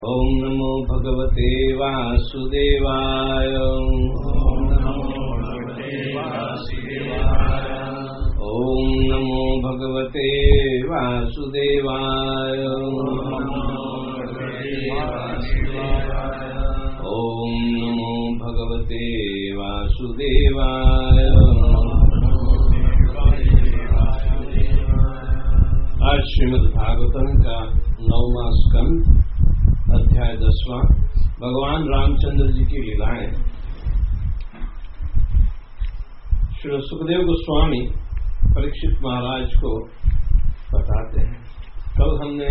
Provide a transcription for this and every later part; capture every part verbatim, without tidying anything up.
ओम नमो भगवते वासुदेवाय। ओम नमो भगवते वासुदेवाय। ओम नमो भगवते वासुदेवाय। ओम नमो भगवते वासुदेवाय। आज श्रीमद् भागवतम का नौवां स्कंद अध्याय दसवां, भगवान रामचंद्र जी की लीलाएं। श्री सुखदेव गोस्वामी परीक्षित महाराज को बताते हैं। कल हमने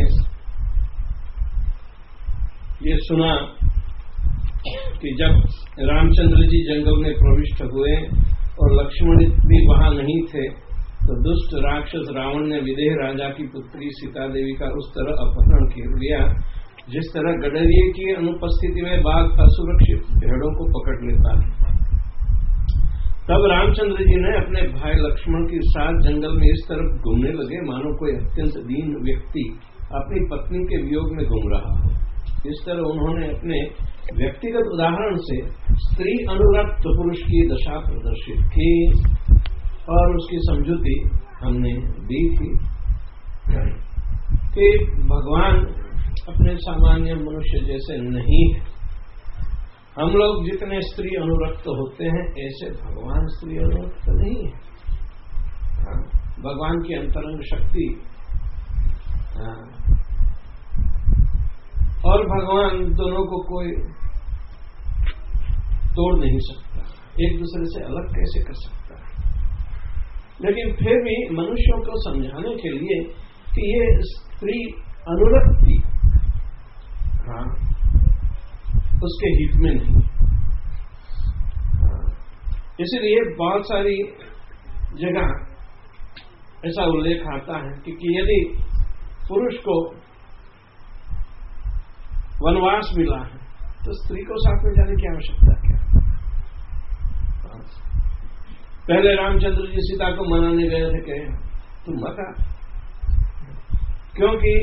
ये सुना कि जब रामचंद्र जी जंगल में प्रविष्ट हुए और लक्ष्मण भी वहां नहीं थे, तो दुष्ट राक्षस रावण ने विदेह राजा की पुत्री सीता देवी का उस तरह अपहरण कर लिया जिस तरह गडरिये की अनुपस्थिति में बाघ असुरक्षित भेड़ों को पकड़ लेता है। तब रामचंद्र जी ने अपने भाई लक्ष्मण के साथ जंगल में इस तरफ घूमने लगे मानो कोई अत्यंत दीन व्यक्ति अपनी पत्नी के वियोग में घूम रहा हो। इस तरह उन्होंने अपने व्यक्तिगत उदाहरण से स्त्री अनुरक्त पुरुष की दशा प्रदर्शित की और उसकी समझौती हमने दी थी कि भगवान अपने सामान्य मनुष्य जैसे नहीं है। हम लोग जितने स्त्री अनुरक्त होते हैं ऐसे भगवान स्त्री अनुरक्त नहीं है। हाँ, भगवान की अंतरंग शक्ति हाँ, और भगवान दोनों को कोई तोड़ नहीं सकता, एक दूसरे से अलग कैसे कर सकता है। लेकिन फिर भी मनुष्यों को समझाने के लिए कि ये स्त्री अनुरक्ति हाँ, उसके हित में नहीं। हाँ, इसलिए बहुत सारी जगह ऐसा उल्लेख आता है कि, कि यदि पुरुष को वनवास मिला है तो स्त्री को साथ में जाने की आवश्यकता क्या। हाँ, पहले रामचंद्र जी सीता को मनाने गए थे कि तुम मत आ, क्योंकि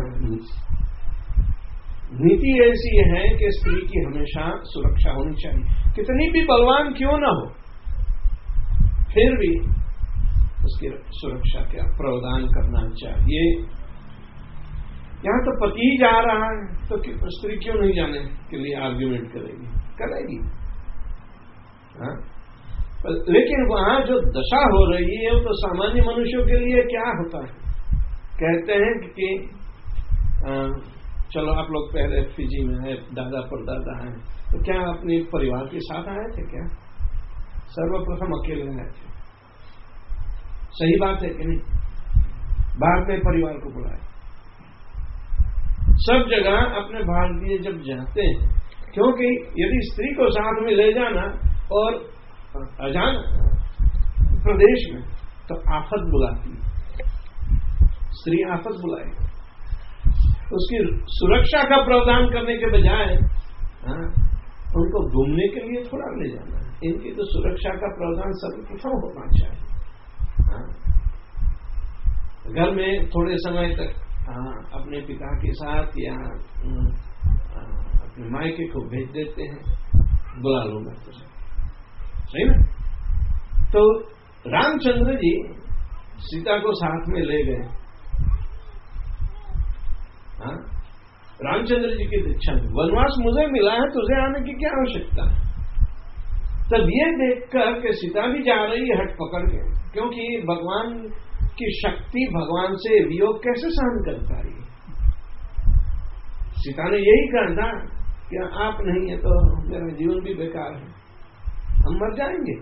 नीति ऐसी है कि स्त्री की हमेशा सुरक्षा होनी चाहिए। कितनी भी बलवान क्यों न हो फिर भी उसकी सुरक्षा का प्रावधान करना चाहिए। यहां तो पति ही जा रहा है तो स्त्री क्यों नहीं जाने के लिए आर्ग्यूमेंट करेगी, करेगी हाँ? लेकिन वहां जो दशा हो रही है वो तो सामान्य मनुष्यों के लिए क्या होता है। कहते हैं कि आ, चलो आप लोग पहले फिजी में है, दादा परदादा हैं, तो क्या अपने परिवार के साथ आए थे क्या? सर्वप्रथम अकेले आए थे। सही बात है कि नहीं? बाद में परिवार को बुलाए। सब जगह अपने भारतीय जब जाते हैं, क्योंकि यदि स्त्री को साथ में ले जाना और अजान प्रदेश में तो आफत बुलाती है, स्त्री आफत बुलाएगी। उसकी सुरक्षा का प्रावधान करने के बजाय हाँ, उनको घूमने के लिए थोड़ा ले जाना है। इनकी तो सुरक्षा का प्रावधान सर्वप्रथम होना चाहिए। हाँ, घर में थोड़े समय तक हाँ, अपने पिता के साथ या अपने मायके को भेज देते हैं, बुला लूंगा तुझे, सही ना। तो रामचंद्र जी सीता को साथ में ले गए। हाँ? रामचंद्र जी की दीक्षा में वनवास मुझे मिला है, तुझे आने की क्या आवश्यकता है। तब ये देखकर कि सीता भी जा रही है हट पकड़ के, क्योंकि भगवान की शक्ति भगवान से वियोग कैसे सहन कर पा रही है। सीता ने यही कहा था कि आप नहीं है तो मेरा जीवन भी बेकार है, हम मर जाएंगे।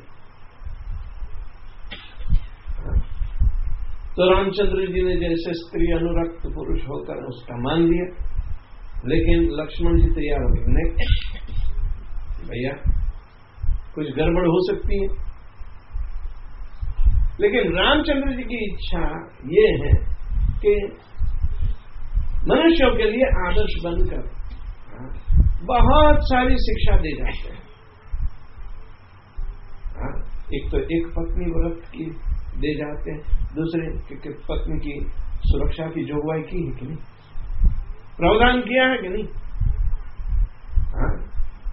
तो रामचंद्र जी ने जैसे स्त्री अनुरक्त पुरुष होकर उसका मान लिया, लेकिन लक्ष्मण जी तैयार हो गए, नहीं भैया कुछ गड़बड़ हो सकती है। लेकिन रामचंद्र जी की इच्छा ये है कि मनुष्यों के लिए आदर्श बनकर बहुत सारी शिक्षा दे जाते हैं। एक तो एक पत्नी व्रत की दे जाते हैं, दूसरे पत्नी की सुरक्षा की जोगवाई की है कि नहीं, प्रावधान किया है कि नहीं।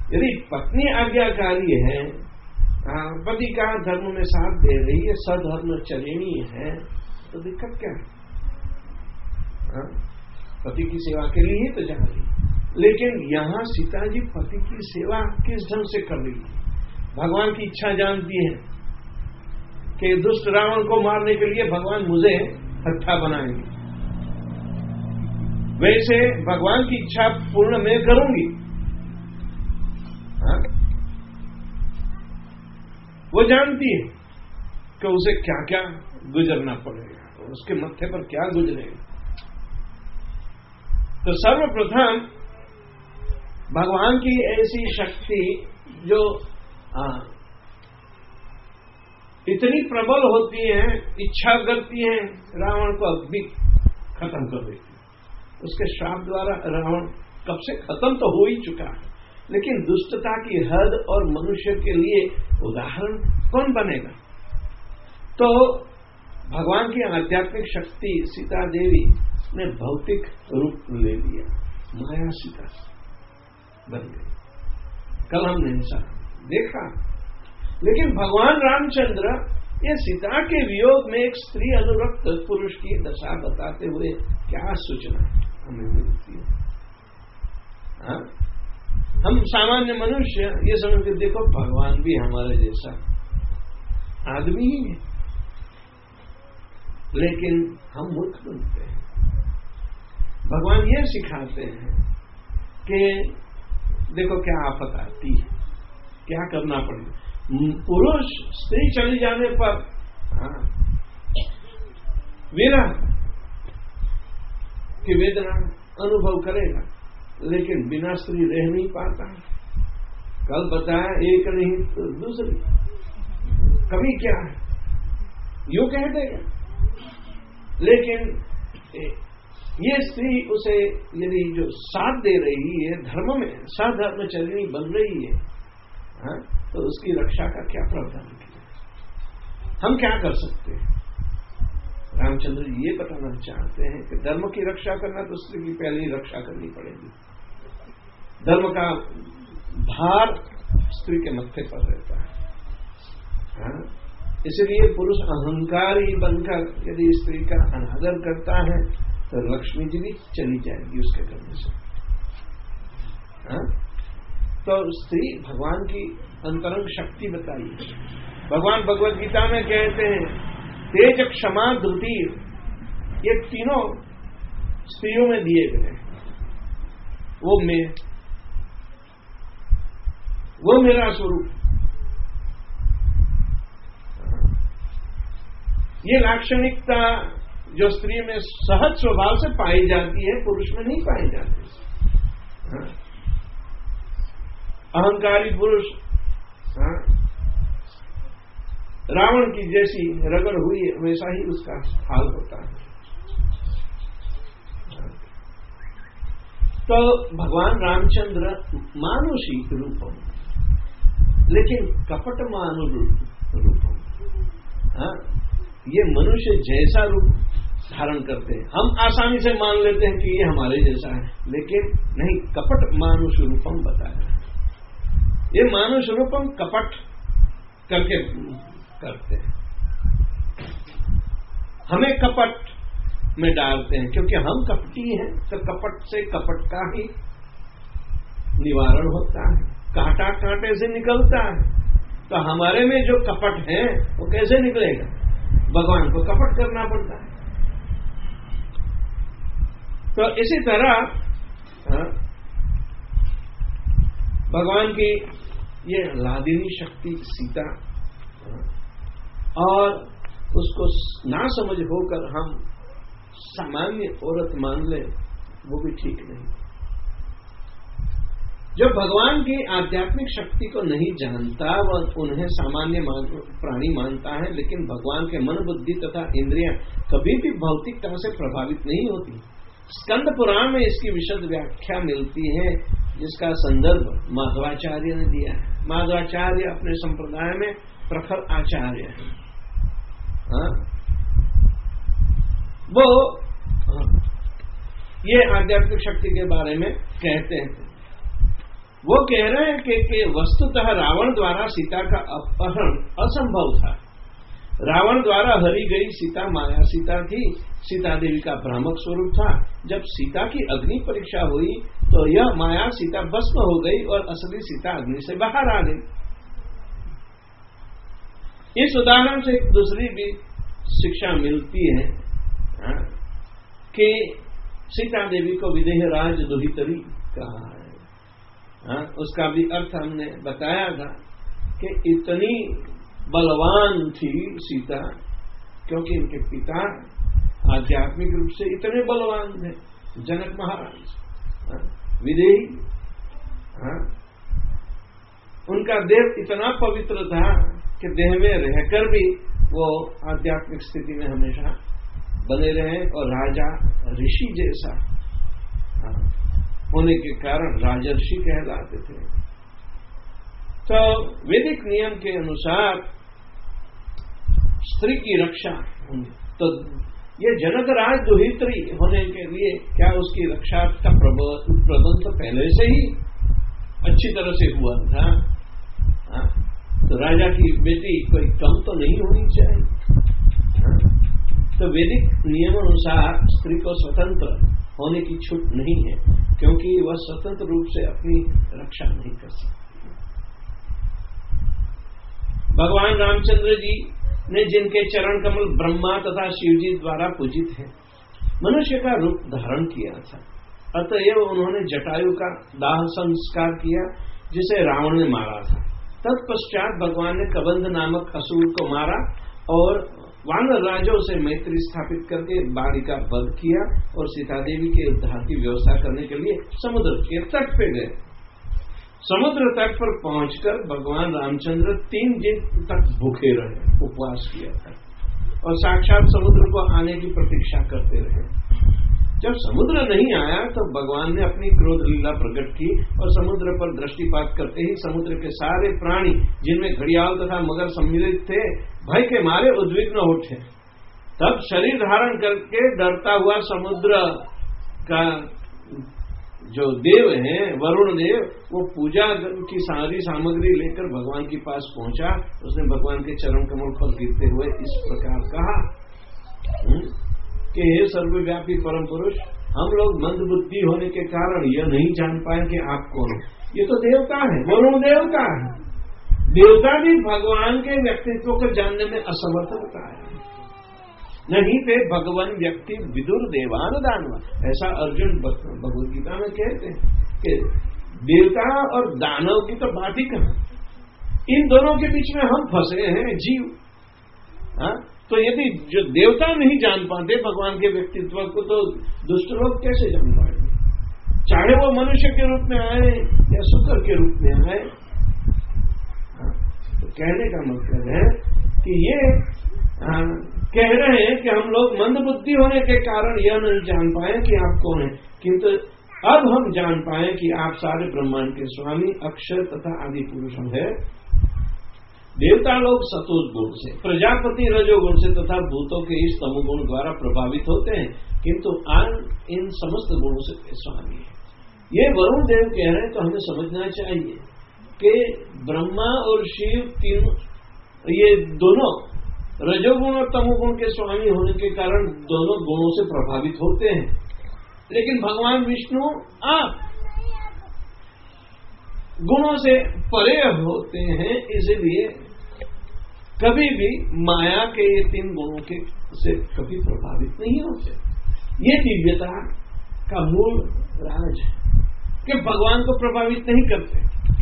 यदि पत्नी आज्ञाकारी है, पति का धर्म में साथ दे रही है, सधर्मचरिणी है, तो दिक्कत क्या है? पति की सेवा के लिए ही तो जा रही। लेकिन यहां सीता जी पति की सेवा किस ढंग से कर रही है? भगवान की इच्छा जानती है कि दुष्ट रावण को मारने के लिए भगवान मुझे हत्था बनाएंगे, वैसे भगवान की इच्छा पूर्ण मैं करूंगी। हाँ? वो जानती है कि उसे क्या क्या गुजरना पड़ेगा, उसके मत्थे पर क्या गुजरेगा। तो सर्वप्रथम भगवान की ऐसी शक्ति जो आ, इतनी प्रबल होती है, इच्छा करती है रावण को अभी खत्म कर देती है। उसके श्राप द्वारा रावण कब से खत्म तो हो ही चुका है, लेकिन दुष्टता की हद और मनुष्य के लिए उदाहरण कौन बनेगा? तो भगवान की आध्यात्मिक शक्ति सीता देवी ने भौतिक रूप ले लिया, माया सीता बन गई। कल हमने ऐसा देखा। लेकिन भगवान रामचंद्र ये सीता के वियोग में एक स्त्री अनुरक्त पुरुष की दशा बताते हुए क्या सूचना हमें मिलती है? हाँ? हम सामान्य मनुष्य ये समझ के देखो भगवान भी हमारे जैसा आदमी ही है, लेकिन हम मूर्ख बनते हैं। भगवान ये सिखाते हैं कि देखो क्या आफत आती है, क्या करना पड़ेगा। पुरुष स्त्री चली जाने पर विरह की वेदना अनुभव करेगा, लेकिन बिना स्त्री रह नहीं पाता। कल बताया एक नहीं तो दूसरी, कभी क्या है यूं कह देगा। लेकिन ये स्त्री उसे यदि जो साथ दे रही है, धर्म में सधर्मचरिणी बन रही है, हाँ? तो उसकी रक्षा का क्या प्रावधान किया? हम क्या कर सकते हैं? रामचंद्र जी ये बताना चाहते हैं कि धर्म की रक्षा करना तो स्त्री की पहले ही रक्षा करनी पड़ेगी। धर्म का भार स्त्री के मत्थे पर रहता है, हाँ? इसलिए पुरुष अहंकारी बनकर यदि स्त्री का अनादर करता है तो लक्ष्मी जी भी चली जाएगी उसके करने से। हाँ? तो स्त्री भगवान की अंतरंग शक्ति बताई। भगवान भगवत गीता में कहते हैं तेज, क्षमा, धृति, ये तीनों स्त्रियों में दिए गए। वो मैं, वो मेरा स्वरूप। ये लाक्षणिकता जो स्त्री में सहज स्वभाव से पाई जाती है, पुरुष में नहीं पाई जाती। हाँ? अहंकारी पुरुष हाँ? रावण की जैसी रगड़ हुई वैसा ही उसका हाल होता है। हाँ? तो भगवान रामचंद्र मानुषी रूपम, लेकिन कपट मानु रूपम। हाँ? ये मनुष्य जैसा रूप धारण करते हैं। हम आसानी से मान लेते हैं कि ये हमारे जैसा है, लेकिन नहीं, कपट मानुष रूपम बताया। ये मानुष रूपम कपट करके करते हैं, हमें कपट में डालते हैं, क्योंकि हम कपटी हैं। तो कपट से कपट का ही निवारण होता है, कांटा कांटे से निकलता है। तो हमारे में जो कपट है वो कैसे निकलेगा? भगवान को कपट करना पड़ता है। तो इसी तरह हाँ, भगवान की ये लादिनी शक्ति सीता हाँ, और उसको ना समझ होकर हम सामान्य औरत मान ले, वो भी ठीक नहीं। जो भगवान की आध्यात्मिक शक्ति को नहीं जानता वह उन्हें सामान्य मान, प्राणी मानता है, लेकिन भगवान के मन, बुद्धि तथा इंद्रियां कभी भी भौतिकता से प्रभावित नहीं होती। स्कंद पुराण में इसकी विशद व्याख्या मिलती है, जिसका संदर्भ माधवाचार्य ने दिया है। माधवाचार्य अपने संप्रदाय में प्रखर आचार्य है। हाँ? वो हाँ, ये आध्यात्मिक शक्ति के बारे में कहते हैं। वो कह रहे हैं कि, कि वस्तुतः रावण द्वारा सीता का अपहरण असंभव था। रावण द्वारा हरी गई सीता माया सीता थी। सीता देवी का भ्रामक स्वरूप था। जब सीता की अग्नि परीक्षा हुई तो यह माया सीता भस्म हो गई और असली सीता अग्नि से बाहर आ गई। इस उदाहरण से एक दूसरी भी शिक्षा मिलती है आ, कि सीता देवी को विदेहराज दुहितरी कहा है। आ, उसका भी अर्थ हमने बताया था कि इतनी बलवान थी सीता क्योंकि इनके पिता आध्यात्मिक रूप से इतने बलवान थे। जनक महाराज विदेही, उनका देह इतना पवित्र था कि देह में रहकर भी वो आध्यात्मिक स्थिति में हमेशा बने रहे और राजा ऋषि जैसा होने के कारण राजर्षि कहलाते थे। तो वैदिक नियम के अनुसार स्त्री की रक्षा, तो ये जनकराज दुहित्री होने के लिए क्या उसकी रक्षा का प्रबंध तो पहले से ही अच्छी तरह से हुआ था। आ, तो राजा की बेटी कोई कम तो नहीं होनी चाहिए। आ, तो वैदिक नियमानुसार स्त्री को स्वतंत्र होने की छूट नहीं है क्योंकि वह स्वतंत्र रूप से अपनी रक्षा नहीं कर सकती। भगवान रामचंद्र जी ने जिनके चरण कमल ब्रह्मा तथा शिवजी द्वारा पूजित है, मनुष्य का रूप धारण किया था। अतएव उन्होंने जटायु का दाह संस्कार किया जिसे रावण ने मारा था। तत्पश्चात भगवान ने कबंध नामक असुर को मारा और वानर राजों से मैत्री स्थापित करके बाड़ी का वध किया और सीता देवी के उद्धार की व्यवस्था करने के लिए समुद्र के तट पे गए। समुद्र तट पर पहुंचकर भगवान रामचंद्र तीन दिन तक भूखे रहे, उपवास किया था और साक्षात समुद्र को आने की प्रतीक्षा करते रहे। जब समुद्र नहीं आया तो भगवान ने अपनी क्रोध लीला प्रकट की और समुद्र पर दृष्टिपात करते ही समुद्र के सारे प्राणी जिनमें घड़ियाल तथा मगर सम्मिलित थे भय के मारे उद्विग्न उठे। तब शरीर धारण करके डरता हुआ समुद्र का जो देव हैं वरुण देव, वो पूजा की सारी सामग्री लेकर भगवान के पास पहुंचा। उसने भगवान के चरण कमल पर गिरते हुए इस प्रकार कहा कि हे सर्वव्यापी परम पुरुष, हम लोग मंद बुद्धि होने के कारण यह नहीं जान पाए कि आप कौन हो। ये तो देवता है, वरुण देवता है। देवता भी भगवान के व्यक्तित्व को जानने में असमर्थ होता है। नहीं पे भगवान व्यक्ति विदुर देवान दानवा, ऐसा अर्जुन भगवद गीता में कहते हैं कि देवता और दानव की तो बात ही कहां, इन दोनों के बीच में हम फंसे हैं जीव। हा? तो यदि जो देवता नहीं जान पाते भगवान के व्यक्तित्व को तो दुष्ट लोग कैसे जान पाएंगे, चाहे वो मनुष्य के रूप में आए या शुक्र के रूप में आए। हा? तो कहने का मतलब है कि ये हा? कह रहे हैं कि हम लोग मंद बुद्धि होने के कारण यह नहीं जान पाए कि आप कौन हैं, किंतु अब हम जान पाए कि आप सारे ब्रह्मांड के स्वामी अक्षर तथा आदि पुरुष है। देवता लोग सतोष गुण से, प्रजापति रजोगुण से तथा भूतों के इस तमोगुण द्वारा प्रभावित होते हैं, किंतु आज इन समस्त गुणों से स्वामी है। ये वरुण देव कह रहे हैं तो हमें समझना चाहिए कि ब्रह्मा और शिव तीन ये दोनों रजोगुण और तमोगुण के स्वामी होने के कारण दोनों गुणों से प्रभावित होते हैं, लेकिन भगवान विष्णु आप गुणों से परे होते हैं, इसलिए कभी भी माया के ये तीन गुणों के से कभी प्रभावित नहीं होते। ये दिव्यता का मूल राज है कि भगवान को प्रभावित नहीं करते।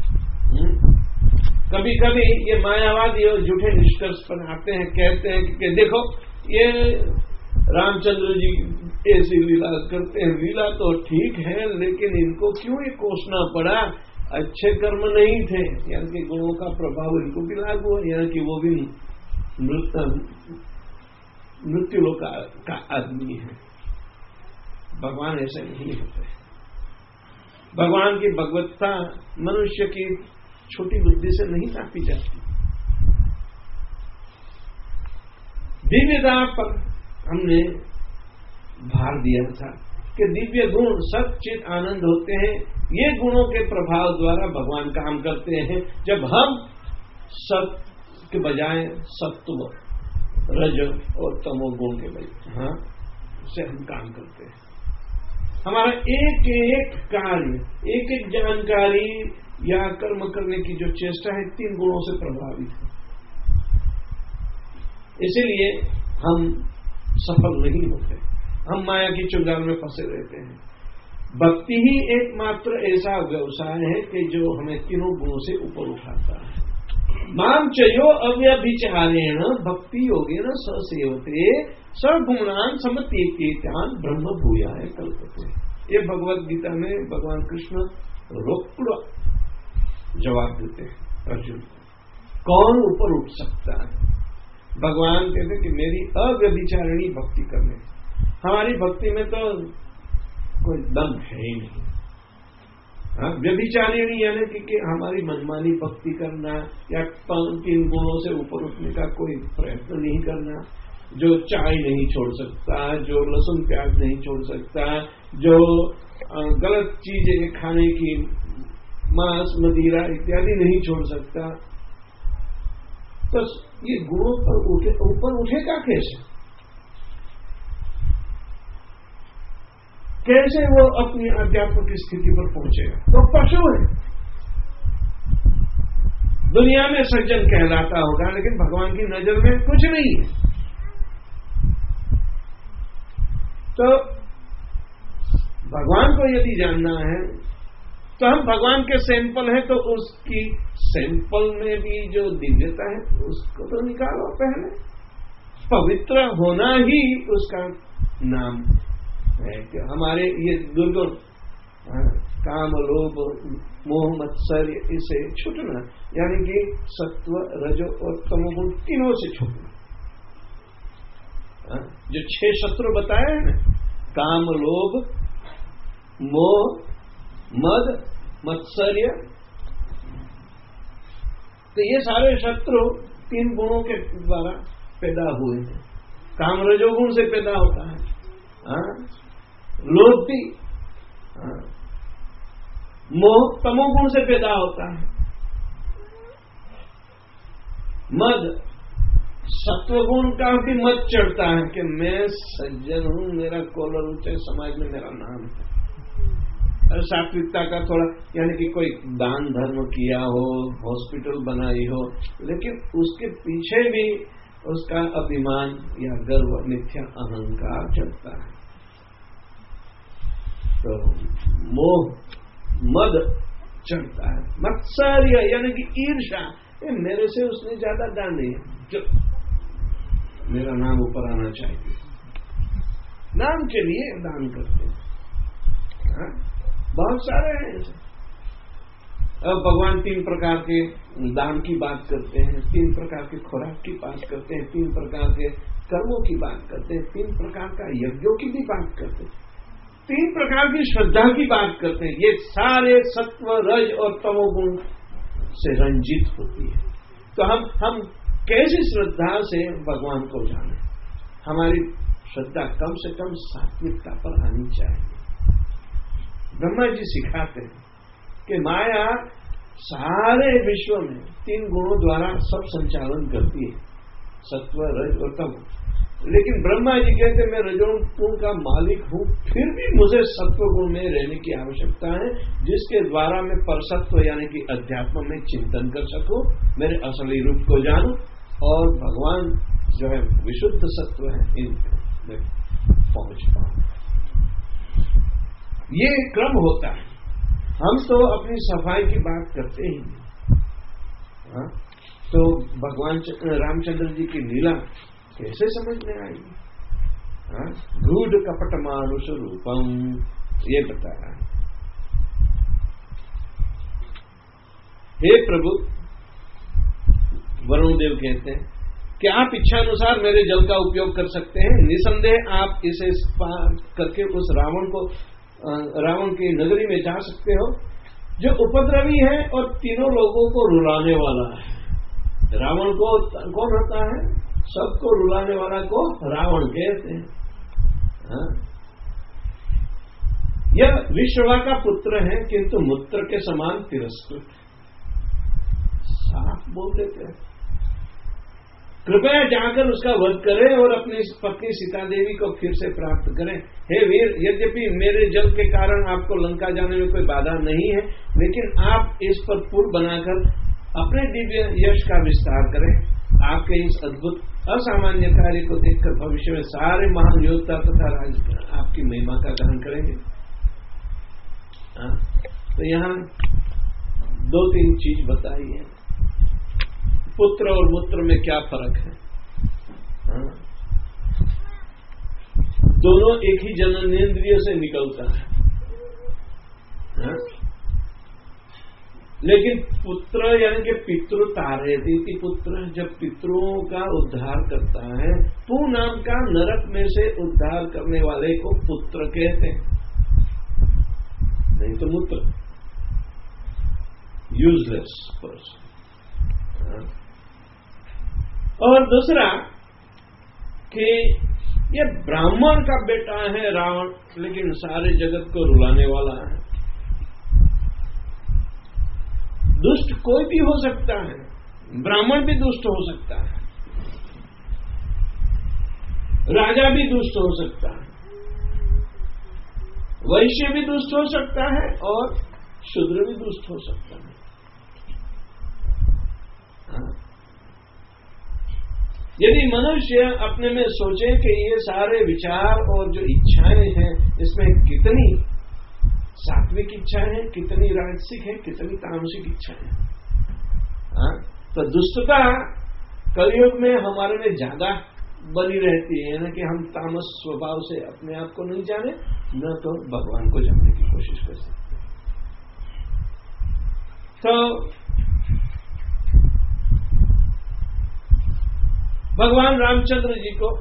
कभी कभी ये मायावादी और झूठे निष्कर्ष पर आते हैं, कहते हैं कि देखो ये रामचंद्र जी ऐसी लीला करते हैं, लीला तो ठीक है लेकिन इनको क्यों ये कोसना पड़ा, अच्छे कर्म नहीं थे, यानी कि गुणों का प्रभाव इनको भी लागू है, यानी कि वो भी मृत्यु लोक का, का आदमी है। भगवान ऐसे नहीं होते। भगवान की भगवत्ता मनुष्य की छोटी बुद्धि से नहीं नापी जाती। दिव्यता पर हमने भार दिया था कि दिव्य गुण सत चित आनंद होते हैं। ये गुणों के प्रभाव द्वारा भगवान काम करते हैं। जब हम सत के बजाय सत्व रज और तमो गुण के बजाय हाँ से हम काम करते हैं, हमारा एक एक कार्य, एक एक जानकारी या कर्म करने की जो चेष्टा है तीन गुणों से प्रभावित है। इसीलिए हम सफल नहीं होते, हम माया की चुंगाल में फंसे रहते हैं। भक्ति ही एकमात्र ऐसा व्यवसाय है कि जो हमें तीनों गुणों से ऊपर उठाता है। माम चयो अव्यभिचारेण भक्ति योगेन स सेवते सगुणान समतीत्यान ब्रह्म भूयाय कल्पते। ये भगवत गीता में भगवान कृष्ण रोक्ड़ जवाब देते हैं अर्जुन को। कौन ऊपर उठ सकता है? भगवान कहते कि मेरी अव्यभिचारिणी भक्ति करने। हमारी भक्ति में तो कोई दम है ही नहीं। हाँ, व्यभिचारिणी यानी कि, कि हमारी मनमानी भक्ति करना या तीन गुणों से ऊपर उठने का कोई प्रयत्न नहीं करना। जो चाय नहीं छोड़ सकता, जो लहसुन प्याज नहीं छोड़ सकता, जो गलत चीजें खाने की मांस मदिरा इत्यादि नहीं छोड़ सकता, तो ये गुणों पर उठे ऊपर उठेगा कैसे? कैसे वो अपनी आध्यात्मिक स्थिति पर पहुंचेगा? तो पशु है, दुनिया में सज्जन कहलाता होगा, लेकिन भगवान की नजर में कुछ नहीं है। तो भगवान को यदि जानना है तो हम भगवान के सैंपल हैं, तो उसकी सैंपल में भी जो दिव्यता है उसको तो निकालो पहले। पवित्र होना ही उसका नाम है कि हमारे ये दुर्गुण काम लोभ मोह मत्सर्य इसे छूटना, यानी कि सत्व रजो और तमोगुण तीनों से छूटना। जो छह शत्रु बताए हैं ना, काम लोभ मोह मद मत्सर्य, तो ये सारे शत्रु तीन गुणों के द्वारा पैदा हुए हैं। काम रजोगुण से पैदा होता है, लोभ भी, मोह तमोगुण से पैदा होता है, मद सत्वगुण का भी मत चढ़ता है कि मैं सज्जन हूं, मेरा कॉलर ऊंचे समाज में मेरा नाम है। और सात्विकता का थोड़ा, यानी कि कोई दान धर्म किया हो, हॉस्पिटल बनाई हो, लेकिन उसके पीछे भी उसका अभिमान या गर्व मिथ्या अहंकार चलता है। तो मोह मद चढ़ता है, मत्सर्य यानी कि ईर्ष्या, मेरे से उसने ज्यादा दान दिया, जो मेरा नाम ऊपर आना चाहिए, नाम के लिए दान करते हैं। हाँ? बहुत सारे हैं ऐसे। अब भगवान तीन प्रकार के दान की बात करते हैं, तीन प्रकार के खुराक की बात करते हैं, तीन प्रकार के कर्मों की बात करते हैं, तीन प्रकार का यज्ञों की भी बात करते हैं, तीन प्रकार की श्रद्धा की बात करते हैं। ये सारे सत्व रज और तमोगुण से रंजित होती है। तो हम हम कैसी श्रद्धा से भगवान को जाने? हमारी श्रद्धा कम से कम सात्विकता पर आनी चाहिए। ब्रह्मा जी सिखाते हैं कि माया सारे विश्व में तीन गुणों द्वारा सब संचालन करती है, सत्व रज और तम। लेकिन ब्रह्मा जी कहते मैं रजोगुण का मालिक हूं, फिर भी मुझे सत्व गुण में रहने की आवश्यकता है, जिसके द्वारा मैं परसत्व यानी कि अध्यात्म में चिंतन कर सकूं, मेरे असली रूप को जानूं और भगवान जो है विशुद्ध सत्व है इन में पहुंच पाऊं। ये क्रम होता है। हम तो अपनी सफाई की बात करते ही नहीं। तो भगवान रामचंद्र जी की लीला कैसे समझ में आएगी? गूढ़ कपट मानुष रूपम, ये बताया। हे प्रभु, वरुण देव कहते हैं कि आप इच्छानुसार मेरे जल का उपयोग कर सकते हैं। निसंदेह आप इसे पार करके उस रावण को रावण की नगरी में जा सकते हो, जो उपद्रवी है और तीनों लोगों को रुलाने वाला है। रावण को कौन होता है? सबको रुलाने वाला को रावण कहते हैं। हाँ? यह विश्रवा का पुत्र है, किंतु मूत्र के समान तिरस्कृत। साफ बोल देते हैं, कृपया जाकर उसका वध करें और अपनी पत्नी सीता देवी को फिर से प्राप्त करें। हे वीर, यद्यपि मेरे जल के कारण आपको लंका जाने में कोई बाधा नहीं है, लेकिन आप इस पर पुल बनाकर अपने दिव्य यश का विस्तार करें। आपके इस अद्भुत असामान्य कार्य को देखकर भविष्य में सारे महान योद्धा तथा राज आपकी महिमा का गान करेंगे। आ, तो यहाँ दो तीन चीज बताई है, पुत्र और मूत्र में क्या फर्क है। हाँ? दोनों एक ही जननेंद्रिय से निकलता है, हाँ? लेकिन पुत्र यानी कि पितृ तारेति पुत्र जब पितरों का उद्धार करता है, पू नाम का नरक में से उद्धार करने वाले को पुत्र कहते हैं, नहीं तो मूत्र, यूजलेस पर्सन। और दूसरा कि ये ब्राह्मण का बेटा है रावण, लेकिन सारे जगत को रुलाने वाला है। दुष्ट कोई भी हो सकता है, ब्राह्मण भी दुष्ट हो सकता है, राजा भी दुष्ट हो सकता है, वैश्य भी दुष्ट हो सकता है और शूद्र भी दुष्ट हो सकता है। हाँ? यदि मनुष्य अपने में सोचे कि ये सारे विचार और जो इच्छाएं हैं, इसमें कितनी सात्विक इच्छाएं हैं, कितनी राजसिक है, कितनी तामसिक इच्छाएं हैं, तो दुष्टता कलयुग में हमारे में ज्यादा बनी रहती है ना, कि हम तामस स्वभाव से अपने आप को नहीं जाने, न तो भगवान को जानने की कोशिश कर सकते। तो भगवान रामचंद्र जी को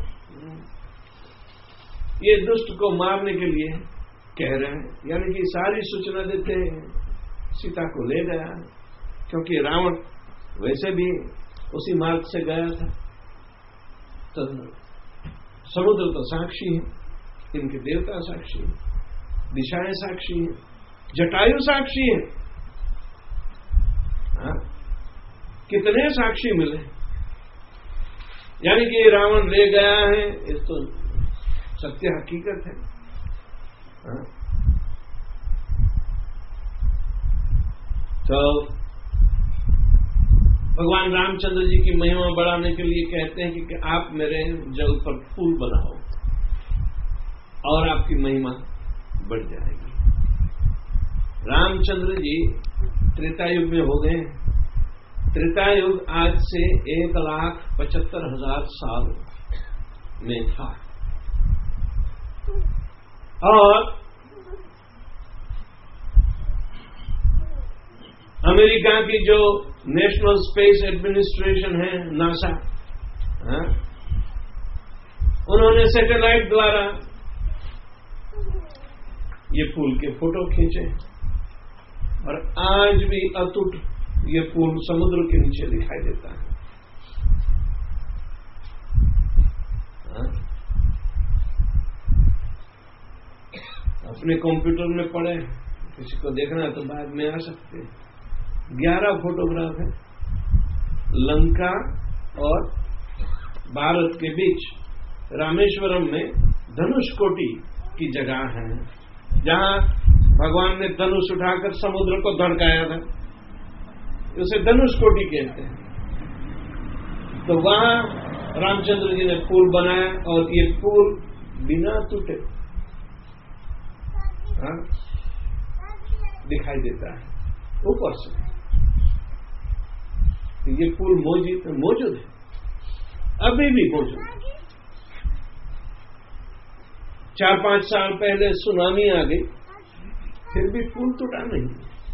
ये दुष्ट को मारने के लिए कह रहे हैं, यानी कि सारी सूचना देते हैं, सीता को ले गया, क्योंकि रावण वैसे भी उसी मार्ग से गया था। तो समुद्र तो साक्षी है, इनके देवता साक्षी है, दिशाएं साक्षी है, जटायु साक्षी है, हाँ? कितने साक्षी मिले, यानी कि रावण ले गया है, इस तो सत्य हकीकत है। हाँ? तो भगवान रामचंद्र जी की महिमा बढ़ाने के लिए कहते हैं कि, कि आप मेरे जल पर पुल बनाओ और आपकी महिमा बढ़ जाएगी। रामचंद्र जी त्रेतायुग में हो गए। त्रेतायुग आज से एक लाख पचहत्तर हजार साल में था, और अमेरिका की जो नेशनल स्पेस एडमिनिस्ट्रेशन है, नासा, हाँ? उन्होंने सैटेलाइट द्वारा ये पुल के फोटो खींचे, और आज भी अटूट ये पुल समुद्र के नीचे दिखाई देता है। हाँ? अपने कंप्यूटर में पढ़े, किसी को देखना है तो बाद में आ सकते हैं। ग्यारह फोटोग्राफ है, लंका और भारत के बीच रामेश्वरम में धनुषकोटि की जगह है, जहां भगवान ने धनुष उठाकर समुद्र को धड़काया था, उसे धनुषकोटि कहते हैं। तो वहां रामचंद्र जी ने पुल बनाया, और ये पुल बिना टूटे हाँ, दिखाई देता है ऊपर से। तो ये पुल मौजूद मौजूद है, अभी भी मौजूद है। चार पांच साल पहले सुनामी आ गई, फिर भी पुल टूटा नहीं।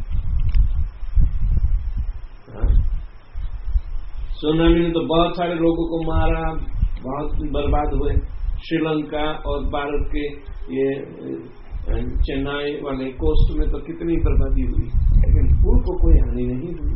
हाँ? सुनामी ने तो बहुत सारे लोगों को मारा, बहुत बर्बाद हुए। श्रीलंका और भारत के ये चेन्नई वाले कोस्ट में तो कितनी बर्बादी हुई, लेकिन पुल को कोई हानि नहीं हुई।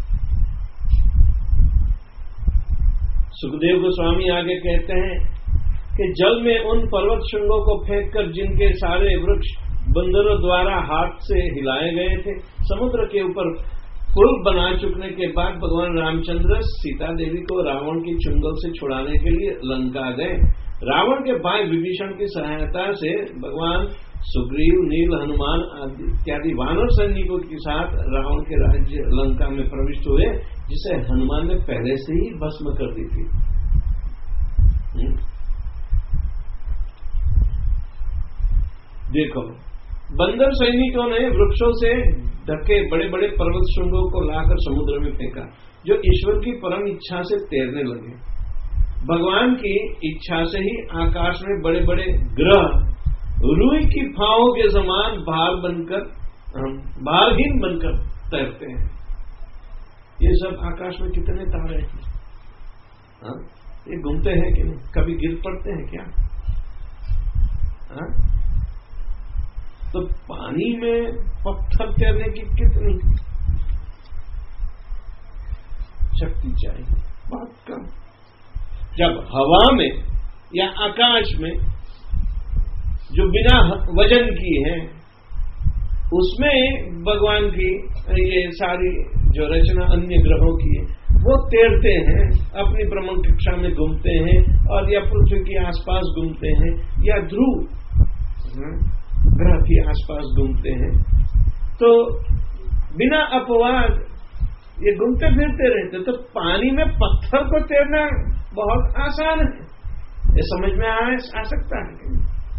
सुखदेव गोस्वामी आगे कहते हैं कि जल में उन पर्वत श्रृंगों को फेंककर जिनके सारे वृक्ष बंदरों द्वारा हाथ से हिलाए गए थे। समुद्र के ऊपर पुल बना चुकने के बाद भगवान रामचंद्र सीता देवी को रावण की चुंगल से छुड़ाने के लिए लंका गए। रावण के भाई विभीषण की सहायता से भगवान सुग्रीव, नील, हनुमान आदि इत्यादि वानर सैनिकों के साथ रावण के राज्य लंका में प्रविष्ट हुए, जिसे हनुमान ने पहले से ही भस्म कर दी थी। देखो, बंदर सैनिकों ने वृक्षों से ढके बड़े बड़े पर्वत श्रृंगों को लाकर समुद्र में फेंका, जो ईश्वर की परम इच्छा से तैरने लगे। भगवान की इच्छा से ही आकाश में बड़े बड़े ग्रह रुई की फाहों के समान भार बनकर भारहीन बनकर तैरते हैं। ये सब आकाश में कितने तारे हैं, हाँ? ये घूमते हैं कि नहीं? कभी गिर पड़ते हैं क्या? हाँ? तो पानी में पत्थर तैरने की कितनी शक्ति चाहिए? बहुत कम। जब हवा में या आकाश में जो बिना वजन की है, उसमें भगवान की ये सारी जो रचना अन्य ग्रहों की है, वो तैरते हैं, अपनी भ्रमण कक्षा में घूमते हैं, और या पृथ्वी के आसपास घूमते हैं, या ध्रुव ग्रह के आसपास घूमते हैं। तो बिना अपवाद ये घूमते फिरते रहते। तो पानी में पत्थर को तैरना बहुत आसान है। ये समझ में आ, आ सकता है कि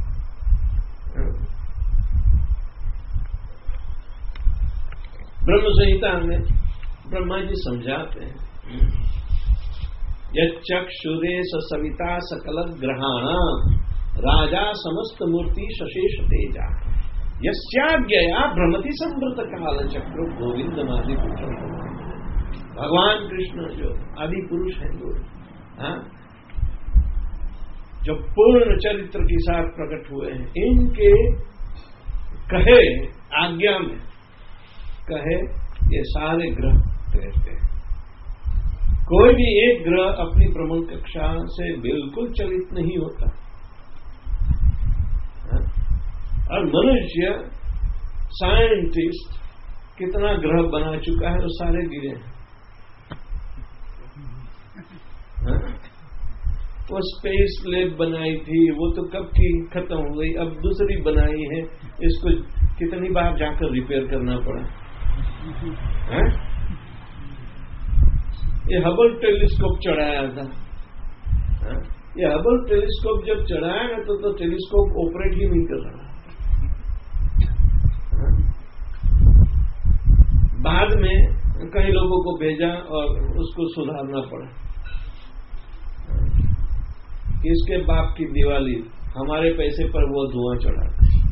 ब्रह्म संहिता में ब्रह्मा जी समझाते हैं, यक्षुरे सविता सकल ग्रहाणाम राजा समस्त मूर्ति सशेष तेजा यस्याज्ञया भ्रमति संवृत काल चक्र गोविंद आदि पुरुष। भगवान कृष्ण जो आदि पुरुष हैं, वो हाँ, जो पूर्ण चरित्र के साथ प्रकट हुए हैं, इनके कहे आज्ञा में कहे ये सारे ग्रह तैरते हैं। कोई भी एक ग्रह अपनी भ्रमण कक्षा से बिल्कुल चलित नहीं होता। और मनुष्य साइंटिस्ट कितना ग्रह बना चुका है, वो सारे गिरे हैं। वो स्पेस लैब बनाई थी, वो तो कब की खत्म हो गई, अब दूसरी बनाई है, इसको कितनी बार जाकर रिपेयर करना पड़ा है? ये हबल टेलीस्कोप चढ़ाया था। है? ये हबल टेलीस्कोप जब चढ़ाया ना, तो, तो टेलीस्कोप ऑपरेट ही नहीं कर रहा। बाद में कई लोगों को भेजा और उसको सुधारना पड़ा। इसके बाप की दिवाली, हमारे पैसे पर वो धुआं चढ़ा।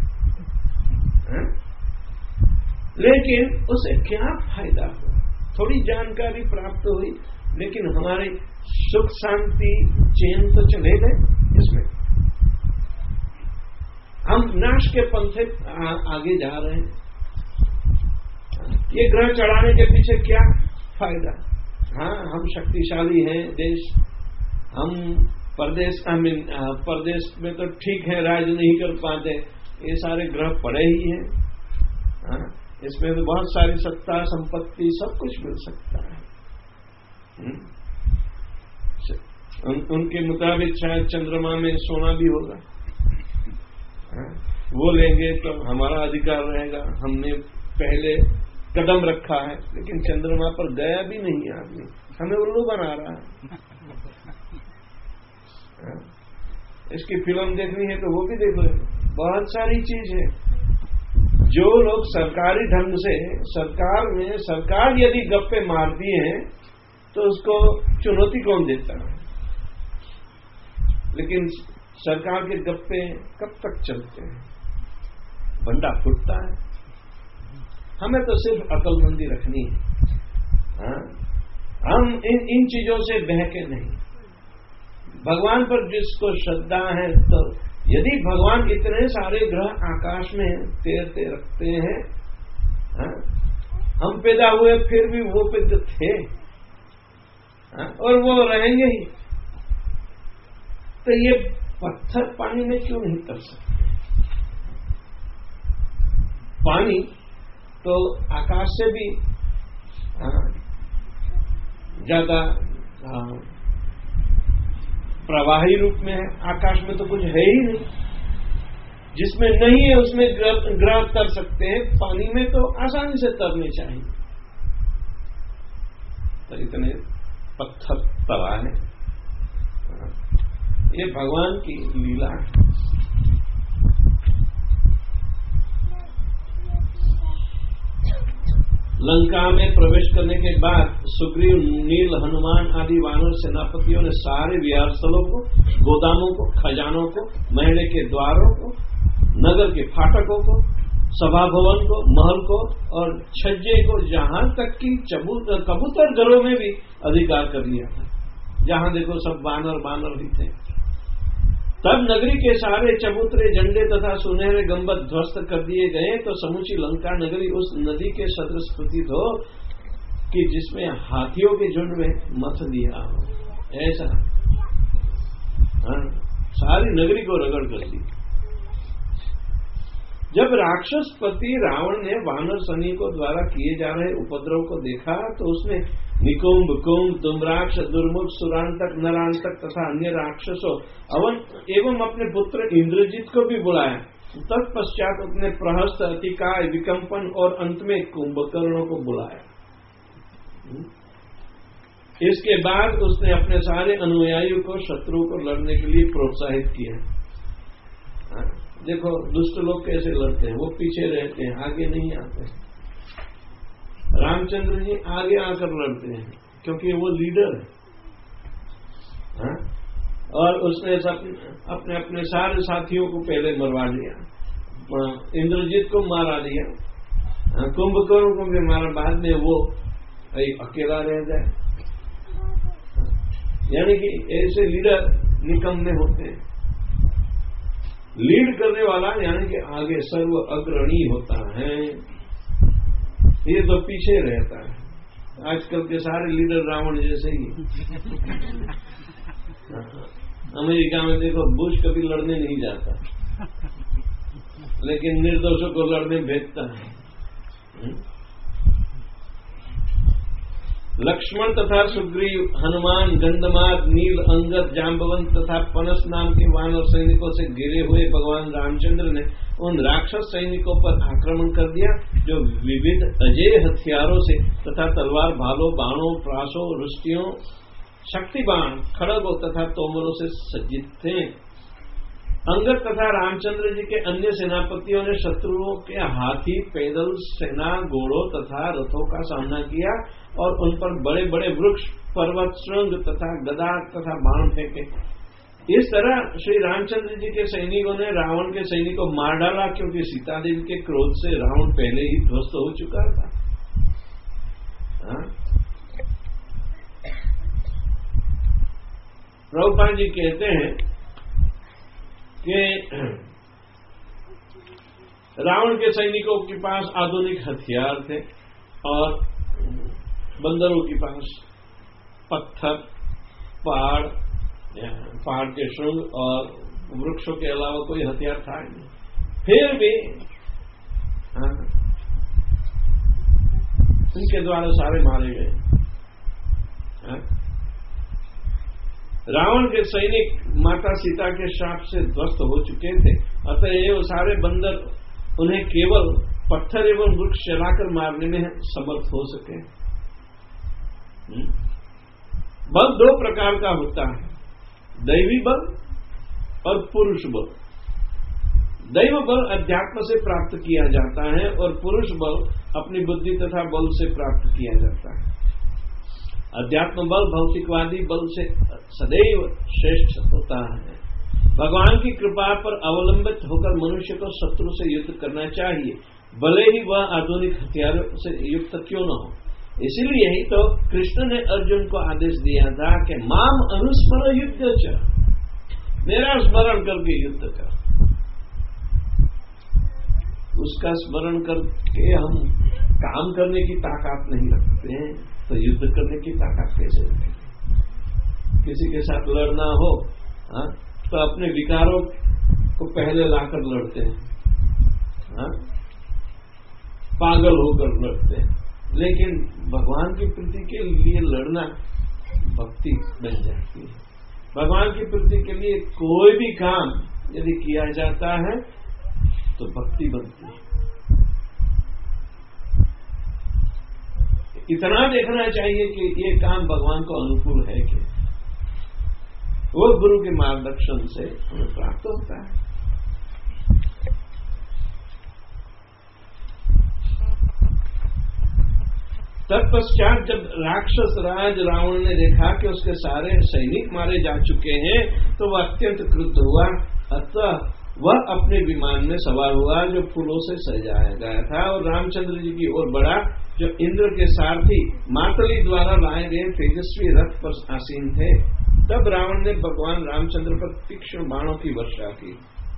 लेकिन उसे क्या फायदा हुआ? थोड़ी जानकारी प्राप्त हुई, लेकिन हमारे सुख शांति चैन तो चले गए। इसमें हम नाश के पंथे आ, आगे जा रहे हैं। ये ग्रह चढ़ाने के पीछे क्या फायदा? हाँ, हम शक्तिशाली हैं देश, हम परदेश आई मीन परदेश में तो ठीक है, राज नहीं कर पाते, ये सारे ग्रह पड़े ही हैं। हाँ, इसमें तो बहुत सारी सत्ता संपत्ति सब कुछ मिल सकता है। उन, उनके मुताबिक शायद चंद्रमा में सोना भी होगा। हाँ, वो लेंगे तो हमारा अधिकार रहेगा, हमने पहले कदम रखा है। लेकिन चंद्रमा पर गया भी नहीं आदमी, हमें उल्लू बना रहा है। हाँ, इसकी फिल्म देखनी है तो वो भी देख लें। बहुत सारी चीज है। जो लोग सरकारी ढंग से, सरकार में सरकार यदि गप्पे मारती है तो उसको चुनौती कौन देता है? लेकिन सरकार के गप्पे कब तक चलते हैं? बंदा फुटता है। हमें तो सिर्फ अकलमंदी रखनी है। हाँ? हम इन इन चीजों से बहके नहीं। भगवान पर जिसको श्रद्धा है, तो यदि भगवान इतने सारे ग्रह आकाश में तैरते रखते हैं, हाँ? हम पैदा हुए फिर भी वो पे जो थे, हाँ? और वो रहेंगे ही, तो ये पत्थर पानी में क्यों नहीं तर सकते? पानी तो आकाश से भी ज्यादा प्रवाही रूप में है। आकाश में तो कुछ है ही नहीं, जिसमें नहीं है उसमें ग्रह तर सकते हैं, पानी में तो आसानी से तरने चाहिए। तो इतने पत्थर तला है, ये भगवान की लीला है। लंका में प्रवेश करने के बाद सुग्रीव, नील, हनुमान आदि वानर सेनापतियों ने सारे विहार स्थलों को, गोदामों को, खजानों को, महल के द्वारों को, नगर के फाटकों को, सभा भवन को, महल को और छज्जे को, जहां तक कि कबूतर घरों में भी अधिकार कर लिया था। जहां देखो सब वानर वानर ही थे। तब नगरी के सारे चबूतरे, झंडे तथा सुनहरे गंबद ध्वस्त कर दिए गए तो समूची लंका नगरी उस नदी के सदृश प्रतीत हो कि जिसमें हाथियों के झुंड में मथ दिया हो, ऐसा। हाँ, सारी नगरी को रगड़ कर दी। जब राक्षसपति रावण ने वानर सैनिकों द्वारा किए जा रहे उपद्रव को देखा तो उसने निकुंभ, कुंभ, दुम्राक्ष, दुर्मुख, सुरांतक, नरांतक तथा अन्य राक्षसों अवन एवं अपने पुत्र इंद्रजीत को भी बुलाया। तत्पश्चात अपने प्रहस्त, अतिकाय, विकंपन और अंत में कुंभकर्णों को बुलाया। इसके बाद उसने अपने सारे अनुयायियों को शत्रु को लड़ने के लिए प्रोत्साहित किया। देखो दुष्ट लोग कैसे लड़ते हैं, वो पीछे रहते हैं, आगे नहीं आते। रामचंद्र जी आगे आकर लड़ते हैं क्योंकि वो लीडर है। हाँ? और उसने सब अपने अपने सारे साथियों को पहले मरवा दिया। इंद्रजीत को मारा दिया, कुंभकर्ण को भी मारा, बाद में वो अकेला रह जाए। यानी कि ऐसे लीडर निकम्मे होते हैं। लीड करने वाला यानी कि आगे सर्व अग्रणी होता है, ये तो पीछे रहता है। आजकल के सारे लीडर रावण जैसे ही। अमेरिका में देखो बुश कभी लड़ने नहीं जाता, लेकिन निर्दोषों को लड़ने भेजता है। लक्ष्मण तथा सुग्रीव, हनुमान, गंधमाद, नील, अंगद, जाम्बवंत तथा पनस नाम के वानर सैनिकों से घिरे हुए भगवान रामचंद्र ने उन राक्षस सैनिकों पर आक्रमण कर दिया जो विविध अजेय हथियारों से तथा तलवार, भालों, बाणों, प्रासों, रुष्टियों, शक्ति बाण, खड़गों तथा तोमरों से सज्जित थे। अंगद तथा रामचंद्र जी के अन्य सेनापतियों ने शत्रुओं के हाथी, पैदल सेना, घोड़ों तथा रथों का सामना किया और उन पर बड़े बड़े वृक्ष, पर्वत, श्रृंग तथा गदा तथा बाण फेंके। इस तरह श्री रामचंद्र जी के सैनिकों ने रावण के सैनिकों को मार डाला, क्योंकि सीता देवी के क्रोध से रावण पहले ही ध्वस्त हो चुका था। प्रभुपाद जी कहते हैं कि रावण के सैनिकों के पास आधुनिक हथियार थे और बंदरों के पास पत्थर, पहाड़, पहाड़ के श्रृंग और वृक्षों के अलावा कोई हथियार था नहीं। फिर भी उनके द्वारा सारे मारे गए। रावण के सैनिक माता सीता के श्राप से ध्वस्त हो चुके थे, अतः ये सारे बंदर उन्हें केवल पत्थर एवं वृक्ष चलाकर मारने में समर्थ हो सके। बल दो प्रकार का होता है, दैवी बल और पुरुष बल। दैव बल अध्यात्म से प्राप्त किया जाता है और पुरुष बल अपनी बुद्धि तथा बल से प्राप्त किया जाता है। अध्यात्म बल भौतिकवादी बल से सदैव श्रेष्ठ होता है। भगवान की कृपा पर अवलंबित होकर मनुष्य को शत्रु से युद्ध करना चाहिए, भले ही वह आधुनिक हथियारों से युक्त क्यों न हो। इसीलिए ही तो कृष्ण ने अर्जुन को आदेश दिया था कि माम अनुस्मर युद्ध च, मेरा स्मरण करके युद्ध कर। उसका स्मरण करके हम काम करने की ताकत नहीं रखते हैं तो युद्ध करने की ताकत कैसे रखेंगे। किसी के साथ लड़ना हो हा? तो अपने विकारों को पहले लाकर लड़ते हैं हा? पागल होकर लड़ते हैं, लेकिन भगवान की प्रीति के लिए लड़ना भक्ति बन जाती है। भगवान की प्रीति के लिए कोई भी काम यदि किया जाता है तो भक्ति बनती है। इतना देखना चाहिए कि ये काम भगवान को अनुकूल है कि वो गुरु के मार्गदर्शन से हमें प्राप्त होता है। तत्पश्चात जब राक्षस राज रावण ने देखा कि उसके सारे सैनिक मारे जा चुके हैं तो वह अत्यंत क्रुद्ध हुआ। अतः वह अपने विमान में सवार हुआ जो फूलों से सजाया गया था और रामचंद्र जी की ओर बढ़ा जो इंद्र के सारथी मातली द्वारा लाए गए तेजस्वी रथ पर आसीन थे। तब रावण ने भगवान रामचंद्र पर तीक्ष्ण बाणों की वर्षा की।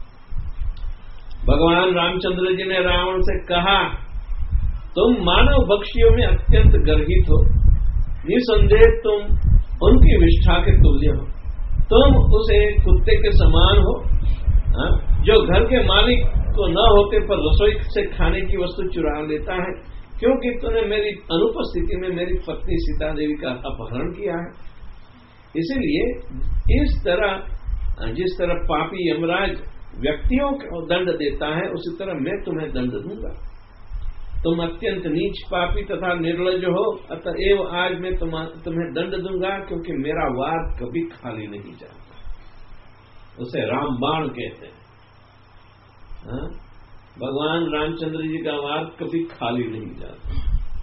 भगवान रामचंद्र जी ने रावण से कहा, तुम मानव बख्शियों में अत्यंत गर्वित हो, निसंदेह तुम उनकी विष्ठा के तुल्य हो। तुम उसे कुत्ते के समान हो, हा? जो घर के मालिक को न होते पर रसोई से खाने की वस्तु चुरा लेता है, क्योंकि तूने मेरी अनुपस्थिति में मेरी पत्नी सीता देवी का अपहरण किया है। इसीलिए इस तरह जिस तरह पापी यमराज व्यक्तियों को दंड देता है, उसी तरह मैं तुम्हें दंड दूंगा। तुम अत्यंत नीच पापी तथा निर्लज हो, अतएव आज मैं तुम्हें दंड दूंगा, क्योंकि मेरा वार कभी खाली नहीं जाता। उसे रामबाण कहते हैं। हा? भगवान रामचंद्र जी का वार कभी खाली नहीं जाता।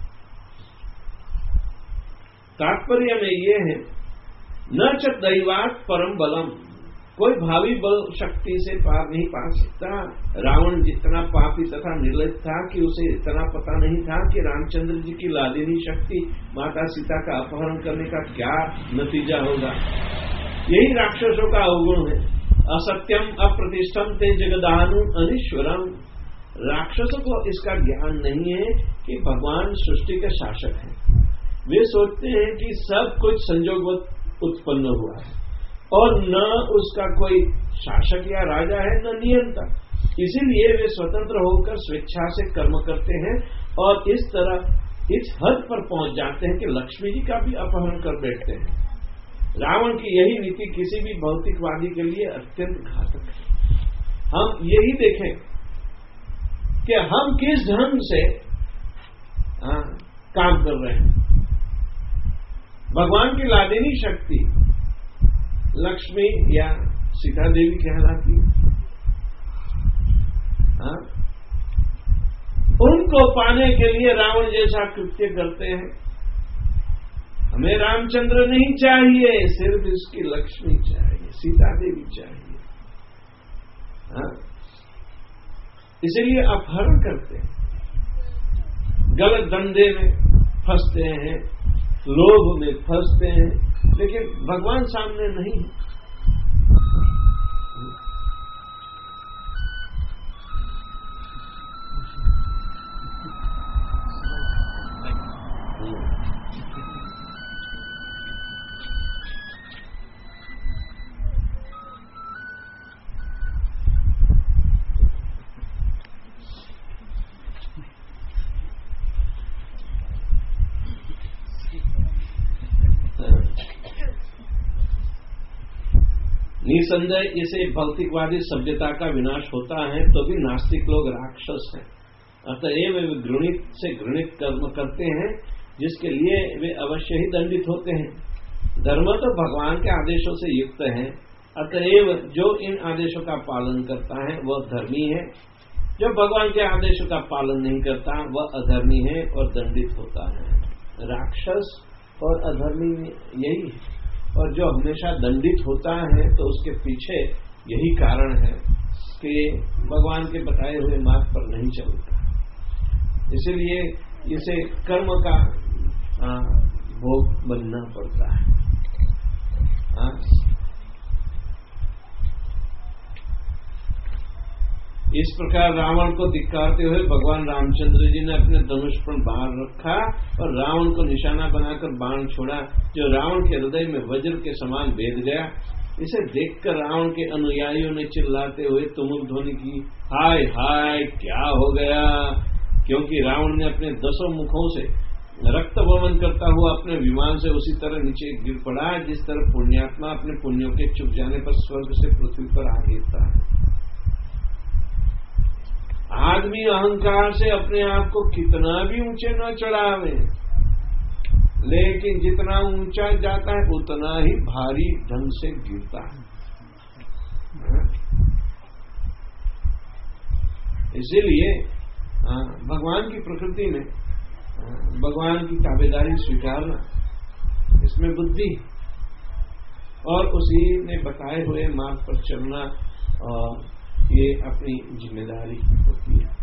तात्पर्य में ये है, न च दैवात परम बलम, कोई भावी बल शक्ति से पार नहीं पा सकता। रावण जितना पापी तथा निर्लज था कि उसे इतना पता नहीं था कि रामचंद्र जी की लादिनी शक्ति माता सीता का अपहरण करने का क्या नतीजा होगा। यही राक्षसों का अवगुण है। असत्यम अप्रतिष्ठम ते जगदानु अनीश्वरम। राक्षसों को इसका ज्ञान नहीं है कि भगवान सृष्टि के शासक हैं। वे सोचते हैं कि सब कुछ संयोगवश उत्पन्न हुआ है और न उसका कोई शासक या राजा है न नियंता। इसीलिए वे स्वतंत्र होकर स्वेच्छा से कर्म करते हैं और इस तरह इस हद पर पहुंच जाते हैं कि लक्ष्मी जी का भी अपहरण कर बैठते हैं। रावण की यही नीति किसी भी भौतिकवादी के लिए अत्यंत घातक है। हम यही देखें कि हम किस ढंग से आ, काम कर रहे हैं। भगवान की लादिनी शक्ति लक्ष्मी या सीता देवी कहलाती है। हाँ? उनको पाने के लिए रावण जैसा कृत्य करते हैं। हमें रामचंद्र नहीं चाहिए, सिर्फ इसकी लक्ष्मी चाहिए, सीता देवी चाहिए। हाँ? इसीलिए अपहरण करते हैं, गलत धंधे में फंसते हैं, लोभ में फंसते हैं, लेकिन भगवान सामने नहीं है। निसंदेह इसे भौतिकवादी सभ्यता का विनाश होता है तो भी नास्तिक लोग राक्षस हैं। अतएव वे घृणित से घृणित कर्म करते हैं जिसके लिए वे अवश्य ही दंडित होते हैं। धर्म तो भगवान के आदेशों से युक्त है, अतएव जो इन आदेशों का पालन करता है वह धर्मी है। जो भगवान के आदेशों का पालन नहीं करता वह अधर्मी है और दंडित होता है। राक्षस और अधर्मी यही है, और जो हमेशा दंडित होता है तो उसके पीछे यही कारण है कि भगवान के बताए हुए मार्ग पर नहीं चलता। इसीलिए इसे कर्म का आ, भोग बनना पड़ता है। आ, इस प्रकार रावण को धिक्कारते हुए भगवान रामचंद्र जी ने अपने धनुष पर बाण रखा और रावण को निशाना बनाकर बाण छोड़ा, जो रावण के हृदय में वज्र के समान भेद गया। इसे देखकर रावण के अनुयायियों ने चिल्लाते हुए तुमुल ध्वनि की, हाय हाय क्या हो गया, क्योंकि रावण ने अपने दसों मुखों से रक्त वमन करता हुआ अपने विमान से उसी तरह नीचे गिर पड़ा जिस तरह पुण्यात्मा अपने पुण्यों के चुक जाने पर स्वर्ग से पृथ्वी पर आ गिरता है। आदमी अहंकार से अपने आप को कितना भी ऊंचे न चढ़ावे, लेकिन जितना ऊंचा जाता है उतना ही भारी ढंग से गिरता है। इसीलिए भगवान की प्रकृति में भगवान की ताबेदारी स्वीकारना, इसमें बुद्धि और उसी ने बताए हुए मार्ग पर चलना, और ये अपनी जिम्मेदारी होती है।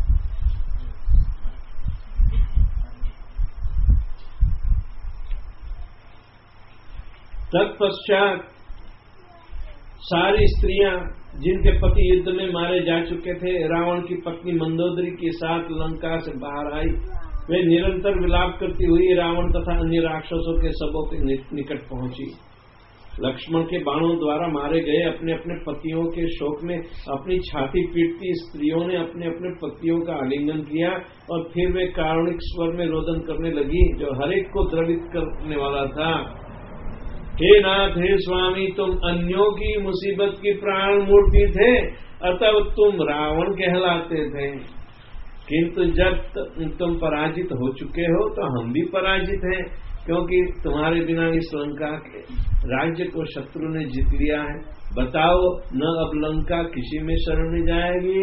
तत्पश्चात सारी स्त्रियां जिनके पति युद्ध में मारे जा चुके थे, रावण की पत्नी मंदोदरी के साथ लंका से बाहर आई। वे निरंतर विलाप करती हुई रावण तथा अन्य राक्षसों के शवों के निकट पहुंची। लक्ष्मण के बाणों द्वारा मारे गए अपने अपने पतियों के शोक में अपनी छाती पीटती स्त्रियों ने अपने अपने पतियों का आलिंगन किया और फिर वे कारुणिक स्वर में रोदन करने लगी, जो हरेक को द्रवित करने वाला था। हे नाथ, हे स्वामी, तुम अन्यों की मुसीबत की प्राण मूर्ति थे, अतः तुम रावण कहलाते थे, किंतु जब तुम पराजित हो चुके हो तो हम भी पराजित हैं, क्योंकि तुम्हारे बिना इस लंका के राज्य को शत्रु ने जीत लिया है। बताओ, न अब लंका किसी में शरण में जाएगी।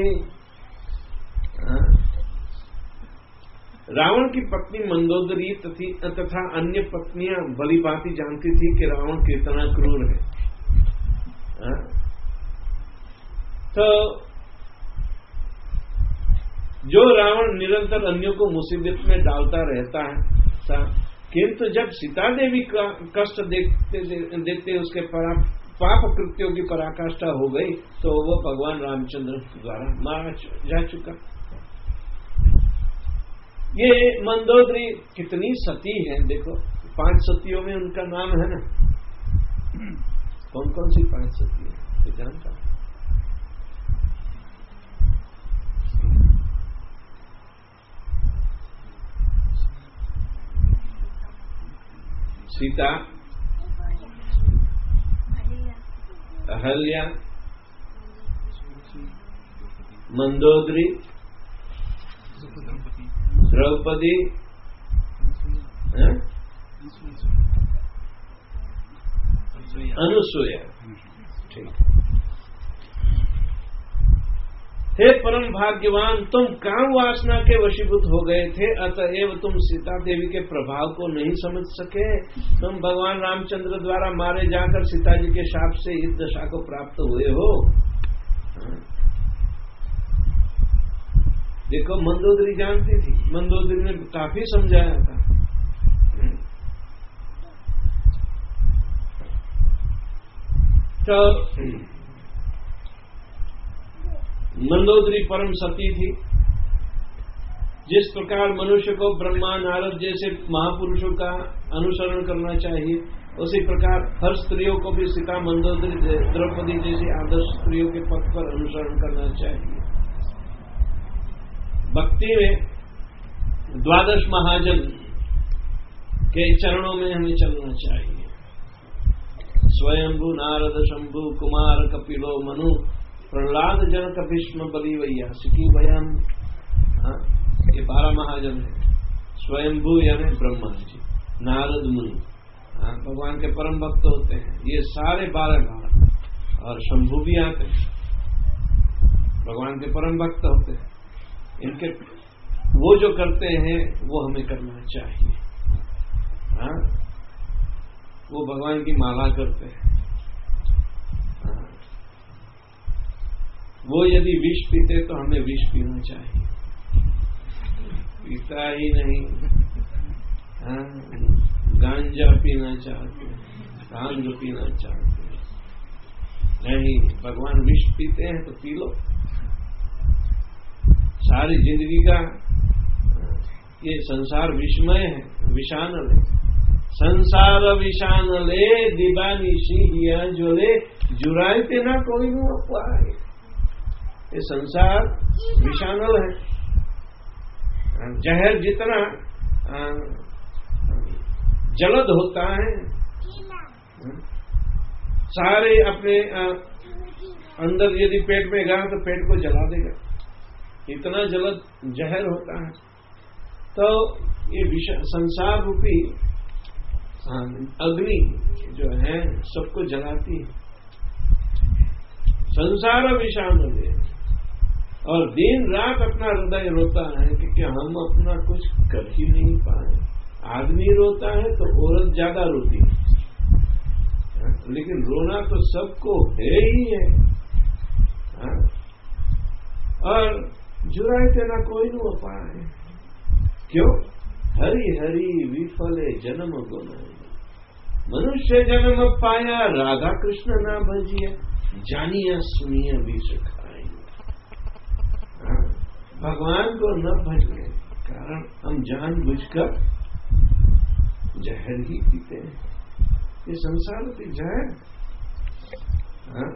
रावण की पत्नी मंदोदरी तथा अन्य पत्नियां भली भांति जानती थी कि रावण कितना क्रूर है। आ? तो जो रावण निरंतर अन्यों को मुसीबत में डालता रहता है, किंतु जब सीता देवी का कष्ट देखते दे, देखते उसके पाप कृत्यों की पराकाष्ठा हो गई, तो वो भगवान रामचंद्र द्वारा मारा जा चुका। ये मंदोदरी कितनी सती है, देखो, पांच सतियों में उनका नाम है ना। कौन कौन सी पांच सती है तो जानता है? सीता, अहल्या, मंदोदरी, द्रौपदी, अनुसूया। ठीक। हे परम भाग्यवान, तुम काम वासना के वशीभूत हो गए थे, अतएव तुम सीता देवी के प्रभाव को नहीं समझ सके। तुम भगवान रामचंद्र द्वारा मारे जाकर सीता जी के शाप से इस दशा को प्राप्त हुए हो। देखो, मंदोदरी जानती थी, मंदोदरी ने काफी समझाया था। तो मंदोदरी परम सती थी। जिस प्रकार मनुष्य को ब्रह्मा, नारद जैसे महापुरुषों का अनुसरण करना चाहिए, उसी प्रकार हर स्त्रियों को भी सीता, मंदोदरी, द्रौपदी जैसी आदर्श स्त्रियों के पथ पर अनुसरण करना चाहिए। भक्ति में द्वादश महाजन के चरणों में हमें चलना चाहिए। स्वयंभू, नारद, शंभु, कुमार, कपिलो, मनु, प्रहलाद, जनक, भीष्म, बलि, वैयासिकी, वयम। ये बारह महाजन है। स्वयंभू यानी ब्रह्मा जी, नारद मुनि भगवान के परम भक्त होते हैं, ये सारे बारह बारह, और शंभु भी आते हैं, भगवान के परम भक्त होते हैं। इनके वो जो करते हैं वो हमें करना चाहिए। हाँ, वो भगवान की माला करते हैं। हाँ, वो यदि विष पीते तो हमें विष पीना चाहिए, पीता ही नहीं। हाँ, गांजा पीना चाहते, भांग पीना चाहते नहीं, भगवान विष पीते हैं तो पी लो। सारी जिंदगी का ये संसार विस्मय है, विषानल है। संसार विषानले दिवानिशी हिया जोले जुरायते ना कोई न पाए। ये संसार विषानल है, जहर जितना जलद होता है, सारे अपने अंदर यदि पेट में गया तो पेट को जला देगा, इतना जलद जहर होता है। तो ये विषय संसार रूपी अग्नि जो है सबको जलाती है। संसार विषाम है, और दिन रात अपना हृदय रोता है कि, कि हम अपना कुछ कर ही नहीं पाए। आदमी रोता है तो औरत ज्यादा रोती है, लेकिन रोना तो सबको है ही है। और जुराए तेना कोई न पाए, क्यों? हरि हरि विफले जन्म गुण, मनुष्य जन्म पाया राधा कृष्ण ना भजिया, जानिया सुनिया विष खाए। भगवान को न भजने कारण हम जानबूझकर जहर ही पीते हैं। ये संसार की जहर। हाँ?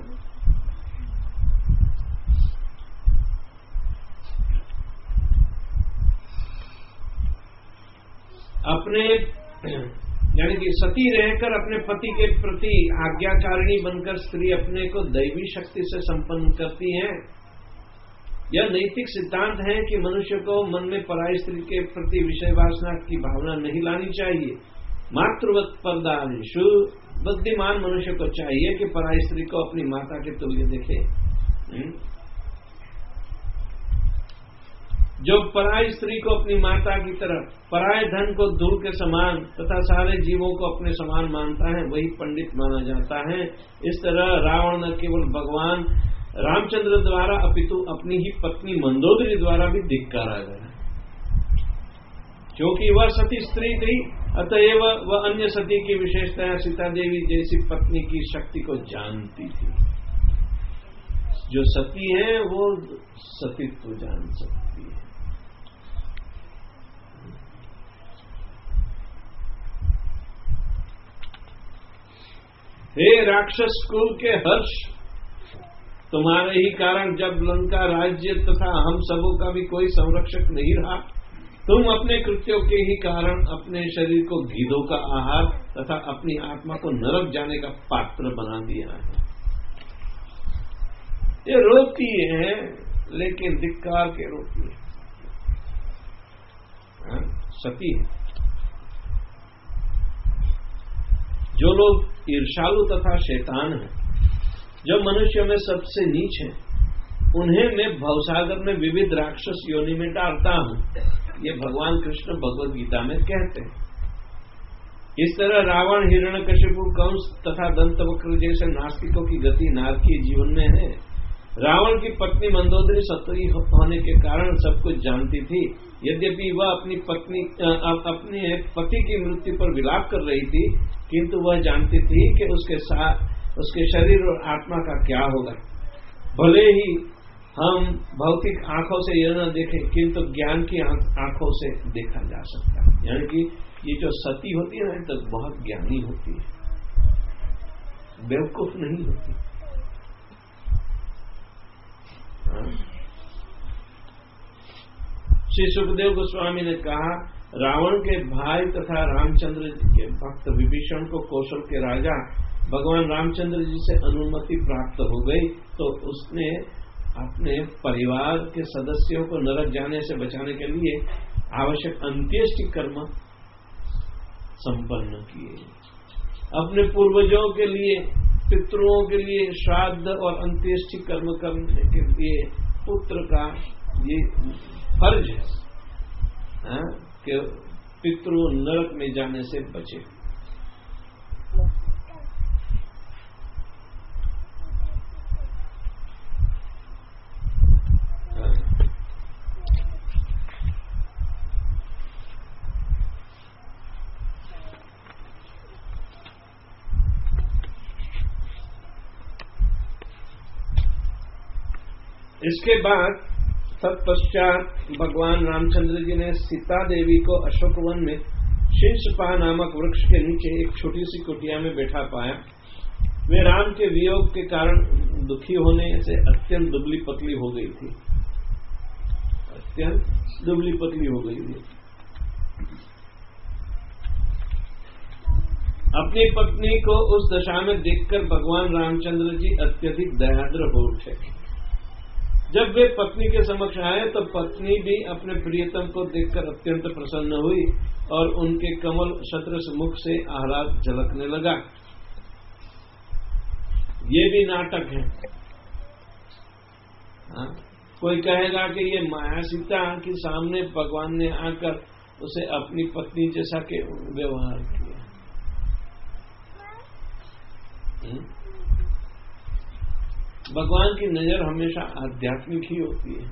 अपने यानी कि सती रहकर अपने पति के प्रति आज्ञाकारिणी बनकर स्त्री अपने को दैवी शक्ति से संपन्न करती है। यह नैतिक सिद्धांत है कि मनुष्य को मन में पराई स्त्री के प्रति विषय वासना की भावना नहीं लानी चाहिए। मातृवत परदानेषु बुद्धिमान मनुष्य को चाहिए कि पराई स्त्री को अपनी माता के तुल्य देखे। जो पराई स्त्री को अपनी माता की तरह, पराये धन को धूल के समान तथा सारे जीवों को अपने समान मानता है, वही पंडित माना जाता है। इस तरह रावण न केवल भगवान रामचंद्र द्वारा अपितु अपनी ही पत्नी मंदोदरी द्वारा भी धिक्कारा गया, क्योंकि वह सती स्त्री थी। अतएव वह अन्य सती की विशेषता सीता देवी जैसी पत्नी की शक्ति को जानती थी। जो सती है वो सतीत्व जान सकती है। हे राक्षस कुल के हर्ष, तुम्हारे ही कारण जब लंका राज्य तथा हम सबों का भी कोई संरक्षक नहीं रहा, तुम अपने कृत्यों के ही कारण अपने शरीर को गीधों का आहार तथा अपनी आत्मा को नरक जाने का पात्र बना दिया है। ये रोती है लेकिन धिक्कार के रोती है। हाँ? सती है। जो लोग ईर्षालु तथा शैतान हैं, जो मनुष्य में सबसे नीच हैं, उन्हें मैं भवसागर में विविध राक्षस योनि में डालता हूं, ये भगवान कृष्ण भगवद गीता में कहते हैं। इस तरह रावण, हिरण्यकशिपु, कंस तथा दंतवक्र जैसे नास्तिकों की गति नारकीय जीवन में है। रावण की पत्नी मंदोदरी सती होने के कारण सब कुछ जानती थी। यद्यपि वह अपनी पत्नी अपने पति की मृत्यु पर विलाप कर रही थी, किंतु वह जानती थी कि उसके साथ उसके शरीर और आत्मा का क्या होगा। भले ही हम भौतिक आंखों से यह न देखें, किंतु ज्ञान की आंखों से देखा जा सकता है। यानी कि ये जो सती होती है ना, तो बहुत ज्ञानी होती है, बेवकूफ नहीं होती। श्री सुखदेव गोस्वामी ने कहा, रावण के भाई तथा रामचंद्र के भक्त विभीषण को कौशल के राजा भगवान रामचंद्र जी से अनुमति प्राप्त हो गई, तो उसने अपने परिवार के सदस्यों को नरक जाने से बचाने के लिए आवश्यक अंत्येष्टि कर्म संपन्न किए। अपने पूर्वजों के लिए, पितरों के लिए श्राद्ध और अंत्येष्टि कर्म करने के लिए पुत्र का ये फर्ज है, है? कि पितरों नरक में जाने से बचे। इसके बाद तत्पश्चात भगवान रामचंद्र जी ने सीता देवी को अशोकवन में शीर्षपा नामक वृक्ष के नीचे एक छोटी सी कुटिया में बैठा पाया। वे राम के वियोग के कारण दुखी होने से अत्यंत दुबली पतली हो गई थी। अत्यंत दुबली पतली हो गई थी। अपनी पत्नी को उस दशा में देखकर भगवान रामचंद्र जी अत्यधिक दयाद्र हो उठे। जब वे पत्नी के समक्ष आए तो पत्नी भी अपने प्रियतम को देखकर अत्यंत प्रसन्न हुई और उनके कमल सदृश मुख से आह्लाद झलकने लगा। ये भी नाटक है। हाँ? कोई कहेगा कि ये माया सीता के सामने भगवान ने आकर उसे अपनी पत्नी जैसा के व्यवहार किया। भगवान की नजर हमेशा आध्यात्मिक ही होती है,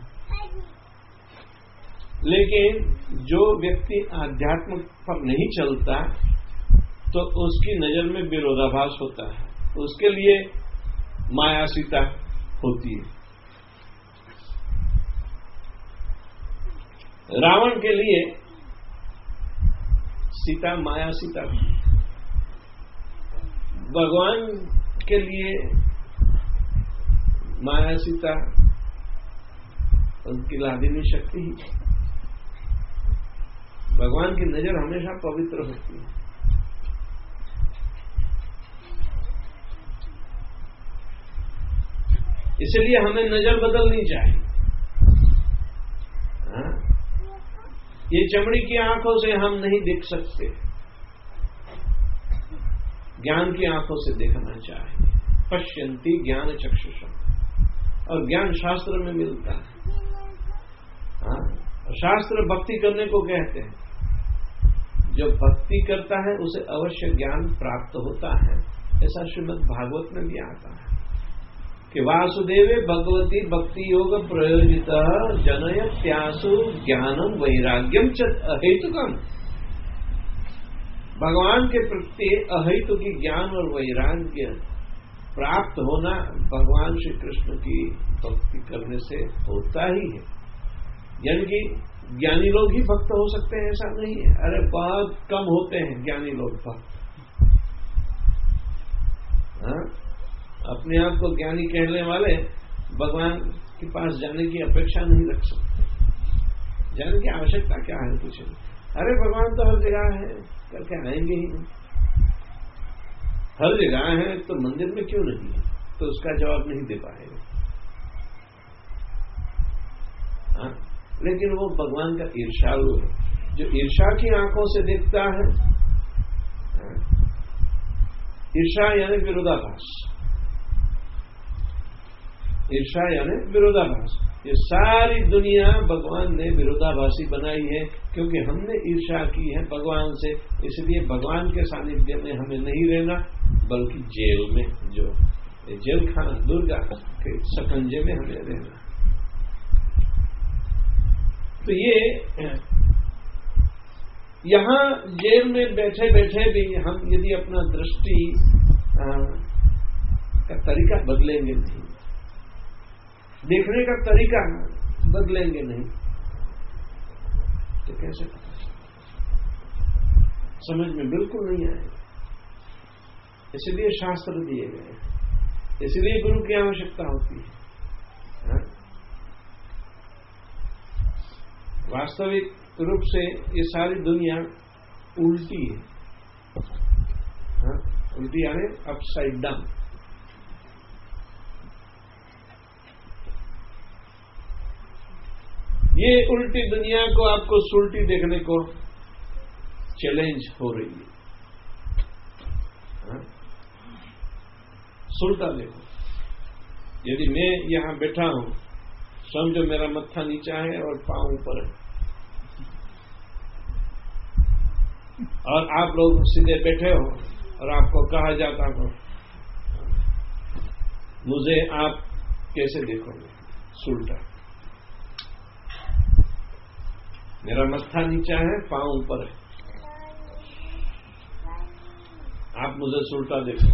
लेकिन जो व्यक्ति आध्यात्म पर नहीं चलता तो उसकी नजर में विरोधाभास होता है, उसके लिए माया सीता होती है। रावण के लिए सीता माया सीता थी, भगवान के लिए माया सीता उनकी लादिनी शक्ति ही। भगवान की नजर हमेशा पवित्र होती है। इसलिए हमें नजर बदलनी चाहिए। हाँ? ये चमड़ी की आंखों से हम नहीं देख सकते, ज्ञान की आंखों से देखना चाहिए। पश्यन्ति ज्ञान चक्षुषम, और ज्ञान शास्त्र में मिलता है। हाँ? शास्त्र भक्ति करने को कहते हैं। जो भक्ति करता है उसे अवश्य ज्ञान प्राप्त होता है। ऐसा श्रीमद् भागवत में भी आता है कि वासुदेवे भगवती भक्ति योग प्रयोजित जनयत्यासु ज्ञानम वैराग्यम च अहेतुकम। भगवान के प्रति अहेतु की ज्ञान और वैराग्य प्राप्त होना भगवान श्री कृष्ण की भक्ति करने से होता ही है। यानी कि ज्ञानी लोग ही भक्त हो सकते हैं ऐसा नहीं है। अरे बहुत कम होते हैं ज्ञानी लोग भक्त। हाँ? अपने आप को ज्ञानी कहने वाले भगवान के पास जाने की अपेक्षा नहीं रख सकते। जाने की आवश्यकता क्या है कुछ नहीं। अरे भगवान तो हर जगह है करके आएंगे ही नहीं। हर जगह है तो मंदिर में क्यों नहीं है, तो उसका जवाब नहीं दे पाएगा। हाँ? लेकिन वो भगवान का ईर्ष्यालु है, जो ईर्ष्या की आंखों से देखता है। ईर्ष्या यानी विरोधाभास। ईर्ष्या यानी विरोधाभास। ये सारी दुनिया भगवान ने विरोधाभासी बनाई है, क्योंकि हमने ईर्ष्या की है भगवान से। इसलिए भगवान के सानिध्य में हमें नहीं रहना, बल्कि जेल में, जो जेल खाना दुर्गा के सकंजे में हमें रहना। तो ये यहाँ जेल में बैठे बैठे भी हम यदि अपना दृष्टि का तरीका बदलेंगे नहीं, देखने का तरीका बदलेंगे नहीं, तो कैसे पता चलेगा? समझ में बिल्कुल नहीं आएगा। इसलिए शास्त्र दिए गए, इसलिए गुरु की आवश्यकता होती है। हाँ? वास्तविक रूप से ये सारी दुनिया उल्टी है। हाँ? उल्टी यानी अपसाइड डाउन। ये उल्टी दुनिया को आपको सुल्टी देखने को चैलेंज हो रही है। हाँ? सुल्टा देखो। यदि मैं यहां बैठा हूं, समझो मेरा मत्था नीचा है और पांव ऊपर है, और आप लोग सीधे बैठे हो और आपको कहा जाता हो मुझे आप कैसे देखोगे? सुल्टा। मेरा मत्था नीचा है, पांव ऊपर है, आप मुझे सुल्टा देखो,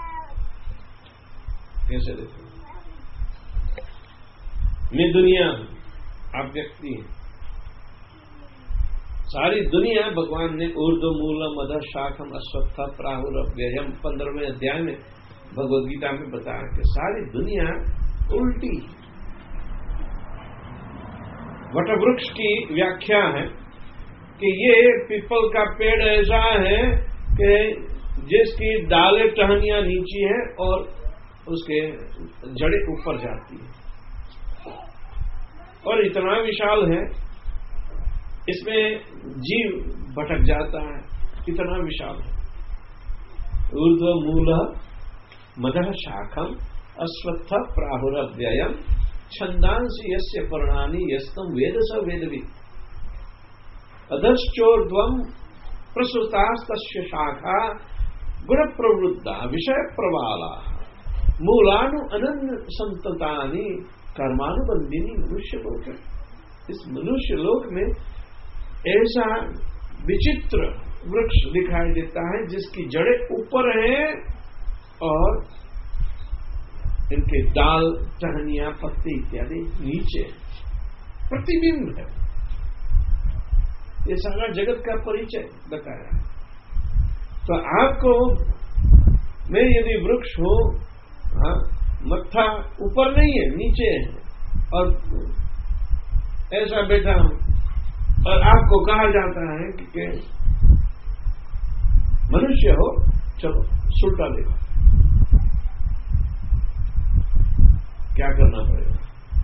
कैसे देखो? मैं दुनिया हूं, आप व्यक्ति हैं। सारी दुनिया भगवान ने ऊर्ध्व मूलम अधः शाखम अश्वत्थ प्राहुरव्ययम पंद्रहवें अध्याय में भगवद गीता में बताया कि सारी दुनिया उल्टी। वटवृक्ष की व्याख्या है कि ये पीपल का पेड़ ऐसा है कि जिसकी डालें टहनियां नीचे है और उसके जड़ें ऊपर जाती है और इतना विशाल है, इसमें जीव भटक जाता है, इतना विशाल है। ऊर्ध्व मूल मदः शाखम अश्वत्थ प्राहुरव्ययम छंदांसि यस्य पर्णानि यस्तम वेद स वेदवित् अधश्चोर्ध्वम् प्रसुतास्तस्य शाखा गुण प्रवृद्धा विषय प्रवाला मूलानु अनन्य संततानि कर्मानुबंधिनी मनुष्य लोक है। इस मनुष्य लोक में ऐसा विचित्र वृक्ष दिखाई देता है जिसकी जड़ें ऊपर हैं और इनके डाल टहनियां पत्ते इत्यादि नीचे, प्रतिबिंब है। ये सारा जगत का परिचय बताया। तो आपको मैं यदि वृक्ष हो, हाँ, मत्था ऊपर नहीं है नीचे है और ऐसा बैठा हूं और आपको कहा जाता है कि, कि मनुष्य हो, चलो सुलटा देखो, क्या करना पड़ेगा?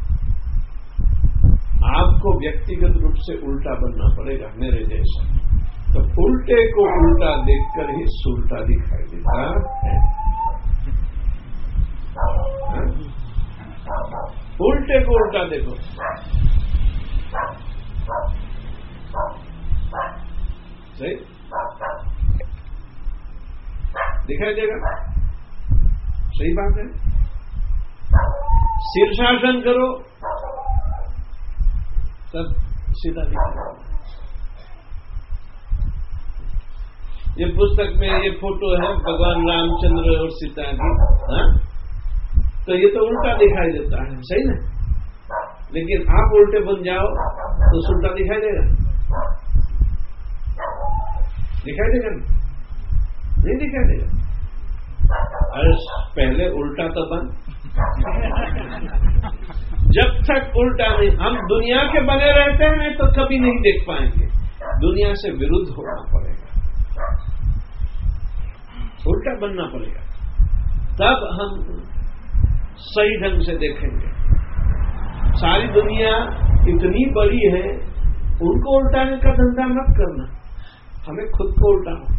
आपको व्यक्तिगत रूप से उल्टा बनना पड़ेगा मेरे जैसा। तो उल्टे को उल्टा देखकर ही सुलटा दिखाई देता है। उल्टे को उल्टा देखो, सही दिखाई देगा। सही बात है। शीर्षासन करो तब सीधा दिखाई। ये पुस्तक में ये फोटो है भगवान रामचंद्र और सीता की, हाँ? तो ये तो उल्टा दिखाई देता है, सही ना? लेकिन आप उल्टे बन जाओ तो उल्टा दिखाई देगा? दिखाई देगा? नहीं दिखाई देगा। अरे पहले उल्टा तो बन। जब तक उल्टा नहीं, हम दुनिया के बने रहते हैं तो कभी नहीं देख पाएंगे। दुनिया से विरुद्ध होना पड़ेगा, उल्टा बनना पड़ेगा, तब हम सही ढंग से देखेंगे। सारी दुनिया इतनी बड़ी है, उनको उल्टाने का धंधा मत करना, हमें खुद को उल्टाना।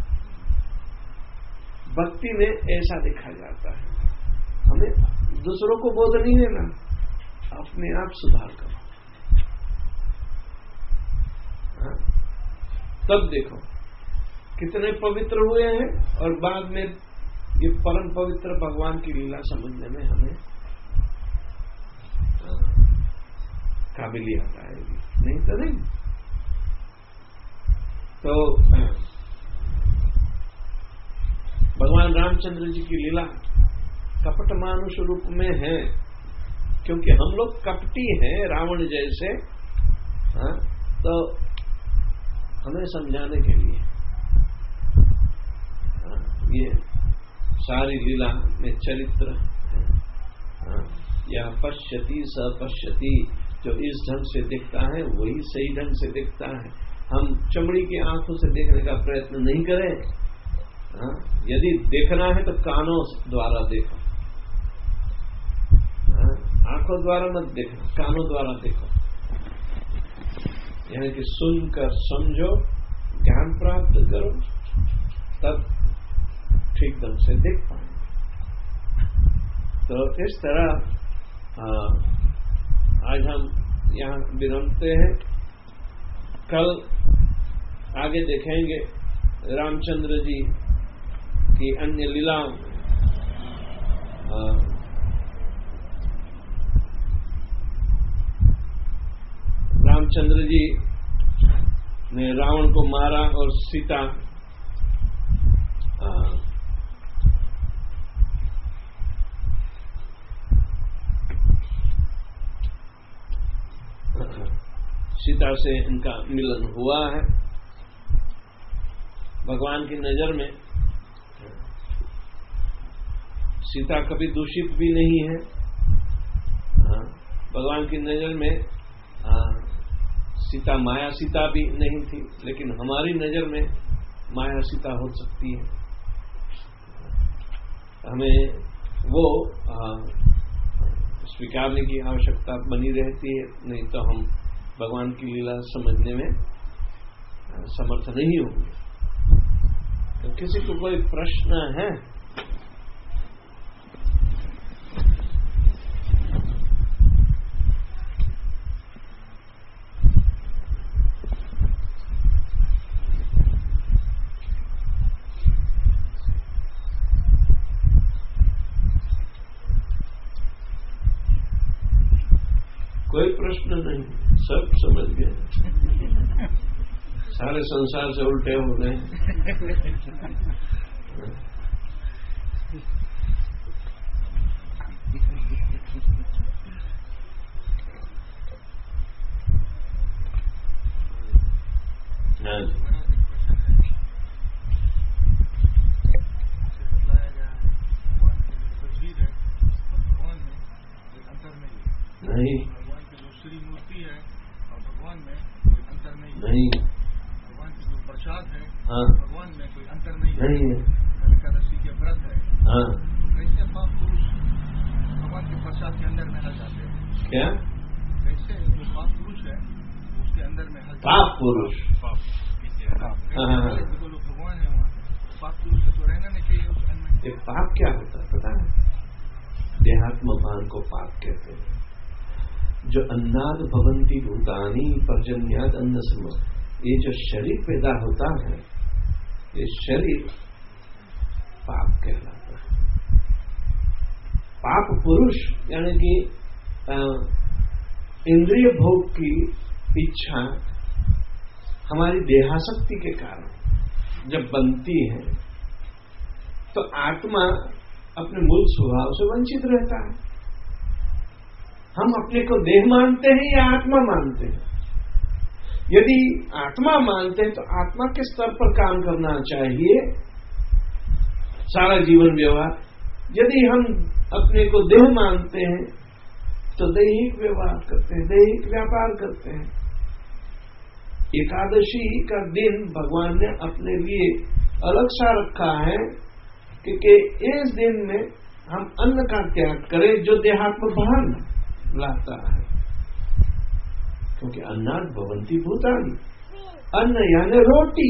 भक्ति में ऐसा देखा जाता है, हमें दूसरों को बोध नहीं देना, अपने आप सुधार करो। हाँ? तब देखो कितने पवित्र हुए हैं और बाद में ये परम पवित्र भगवान की लीला समझने में हमें काबिलियत आएगी, नहीं तो नहीं। तो भगवान रामचंद्र जी की लीला कपट मानुष रूप में है, क्योंकि हम लोग कपटी हैं रावण जैसे। हाँ? तो हमें समझाने के लिए हाँ? ये सारी लीला में चरित्र है। हाँ? या पश्यति स पश्यति, जो इस ढंग से दिखता है वही सही ढंग से दिखता है। हम चमड़ी की आंखों से देखने का प्रयत्न नहीं करें। हाँ? यदि देखना है तो कानों द्वारा देखो, हाँ? आंखों द्वारा मत देखो, कानों द्वारा देखो। यानी कि सुनकर समझो, ज्ञान प्राप्त करो, तब ठीक ढंग से देख पाएंगे। तो इस तरह आ, आज हम यहाँ विरमते हैं। कल आगे देखेंगे रामचंद्र जी की अन्य लीलाओं। रामचंद्र जी ने रावण को मारा और सीता आ, सीता से इनका मिलन हुआ है। भगवान की नजर में सीता कभी दूषित भी नहीं है। भगवान की नजर में सीता माया सीता भी नहीं थी, लेकिन हमारी नजर में माया सीता हो सकती है। हमें वो स्वीकारने की आवश्यकता बनी रहती है, नहीं तो हम भगवान की लीला समझने में समर्थ नहीं होंगे। तो किसी को कोई प्रश्न है? कोई प्रश्न नहीं, सब समझ गए, सारे संसार से उल्टे हो गए। नहीं मूर्ति है और भगवान में कोई अंतर नहीं नहीं भगवान की जो प्रसाद है, हाँ, भगवान में कोई अंतर नहीं नहीं है। एकादशी के व्रत है, हाँ, कैसे पाप पुरुष भगवान के प्रसाद के अंदर में हल जाते हैं? क्या कैसे जो पाप पुरुष है उसके अंदर में हल पाप पुरुष? जो लोग भगवान है वहाँ पाप पुरुष तो रहना नहीं चाहिए उस अन्न में। ये पाप क्या होता है पता है? देहात्म भान को पाप कहते हैं। जो अन्नाद भवंती भूतानी पर्जन्याद अन्न सम, ये जो शरीर पैदा होता है, ये शरीर पाप कहलाता है। पाप पुरुष यानी कि इंद्रिय भोग की इच्छा हमारी देहासक्ति के कारण जब बनती है तो आत्मा अपने मूल स्वभाव से वंचित रहता है। हम अपने को देह मानते हैं या आत्मा मानते हैं? यदि आत्मा मानते हैं तो आत्मा के स्तर पर काम करना चाहिए सारा जीवन व्यवहार। यदि हम अपने को देह मानते हैं तो दैहिक व्यवहार करते हैं, दैहिक व्यापार करते हैं। एकादशी का दिन भगवान ने अपने लिए अलग सा रखा है क्योंकि इस दिन में हम अन्न का त्याग करें जो देहात्म भान लाता है। क्योंकि अन्नाद भवंती भूतानी, अन्न यानी रोटी,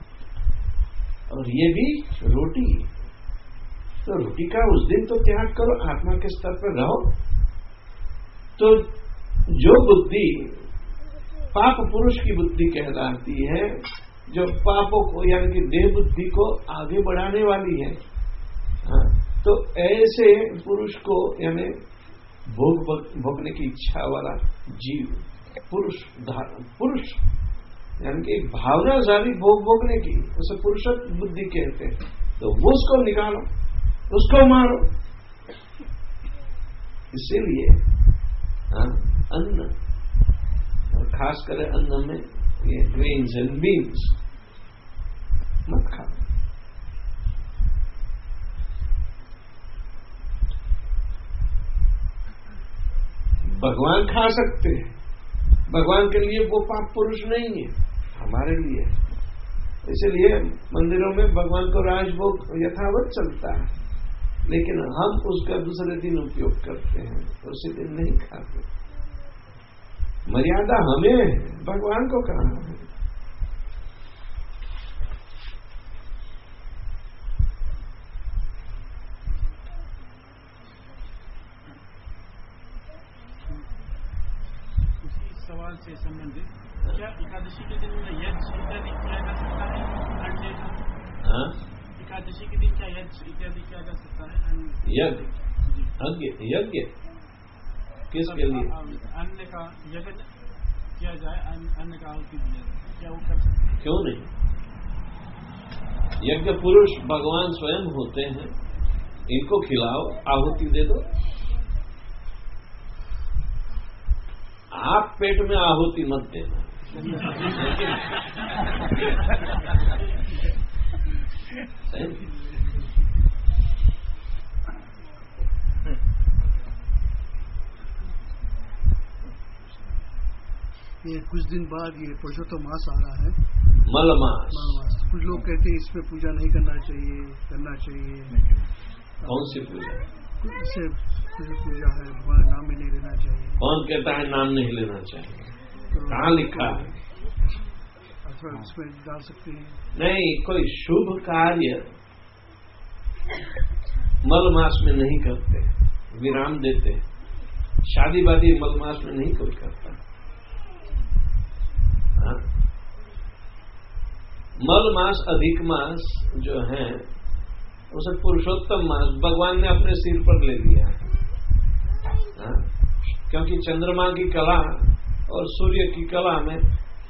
और ये भी रोटी। तो रोटी का उस दिन तो त्याग करो, आत्मा के स्तर पर रहो। तो जो बुद्धि पाप पुरुष की बुद्धि कहलाती है, जो पापों को यानी कि देह बुद्धि को आगे बढ़ाने वाली है, हाँ, तो ऐसे पुरुष को यानी भोग भोगने की इच्छा वाला जीव, पुरुष पुरुष यानी कि भावनाशाली भोग भोगने की, उसे पुरुषत्व बुद्धि कहते हैं। तो वो उसको निकालो, उसको मारो। इसीलिए अन्न, और खास कर अन्न में ये ग्रेन्स एंड बीन्स मत खाओ। भगवान खा सकते हैं, भगवान के लिए वो पाप पुरुष नहीं है, हमारे लिए। इसलिए मंदिरों में भगवान को राजभोग यथावत चलता है, लेकिन हम उसका दूसरे दिन उपयोग करते हैं, उसी दिन नहीं खाते। मर्यादा हमें है, भगवान को कहाँ है? सवाल से संबंधित, क्या एकादशी के दिन यज्ञ इत्यादि किया जा सकता है अंडे का? हाँ, एकादशी के दिन क्या यज्ञ इत्यादि किया जा सकता है? यज्ञ यज्ञ यज्ञ किसके लिए? अन्न का यज्ञ किया जाए, अन्न का आहुति दिया जाए, क्या वो कर सकते हैं? क्यों नहीं? यज्ञ पुरुष भगवान स्वयं होते हैं, इनको खिलाओ, आहुति दे दो। आप पेट में आहुति मत देना। ये कुछ दिन बाद ये पुरुषोत्तम मास आ रहा है, मल मास। कुछ लोग कहते हैं इसमें पूजा नहीं करना चाहिए, करना चाहिए। कौन सी पूजा? इससे पूजा है, भगवान नाम भी नहीं लेना चाहिए। कौन कहता है नाम नहीं लेना चाहिए? तो कहाँ लिखा है? अथवा इसमें डाल सकते हैं। नहीं, कोई शुभ कार्य मल मास में नहीं करते, विराम देते। शादी वादी मल मास में नहीं कोई करता। हाँ? मल मास अधिक मास जो है उसे पुरुषोत्तम मास भगवान ने अपने सिर पर ले लिया है। हाँ? क्योंकि चंद्रमा की कला और सूर्य की कला में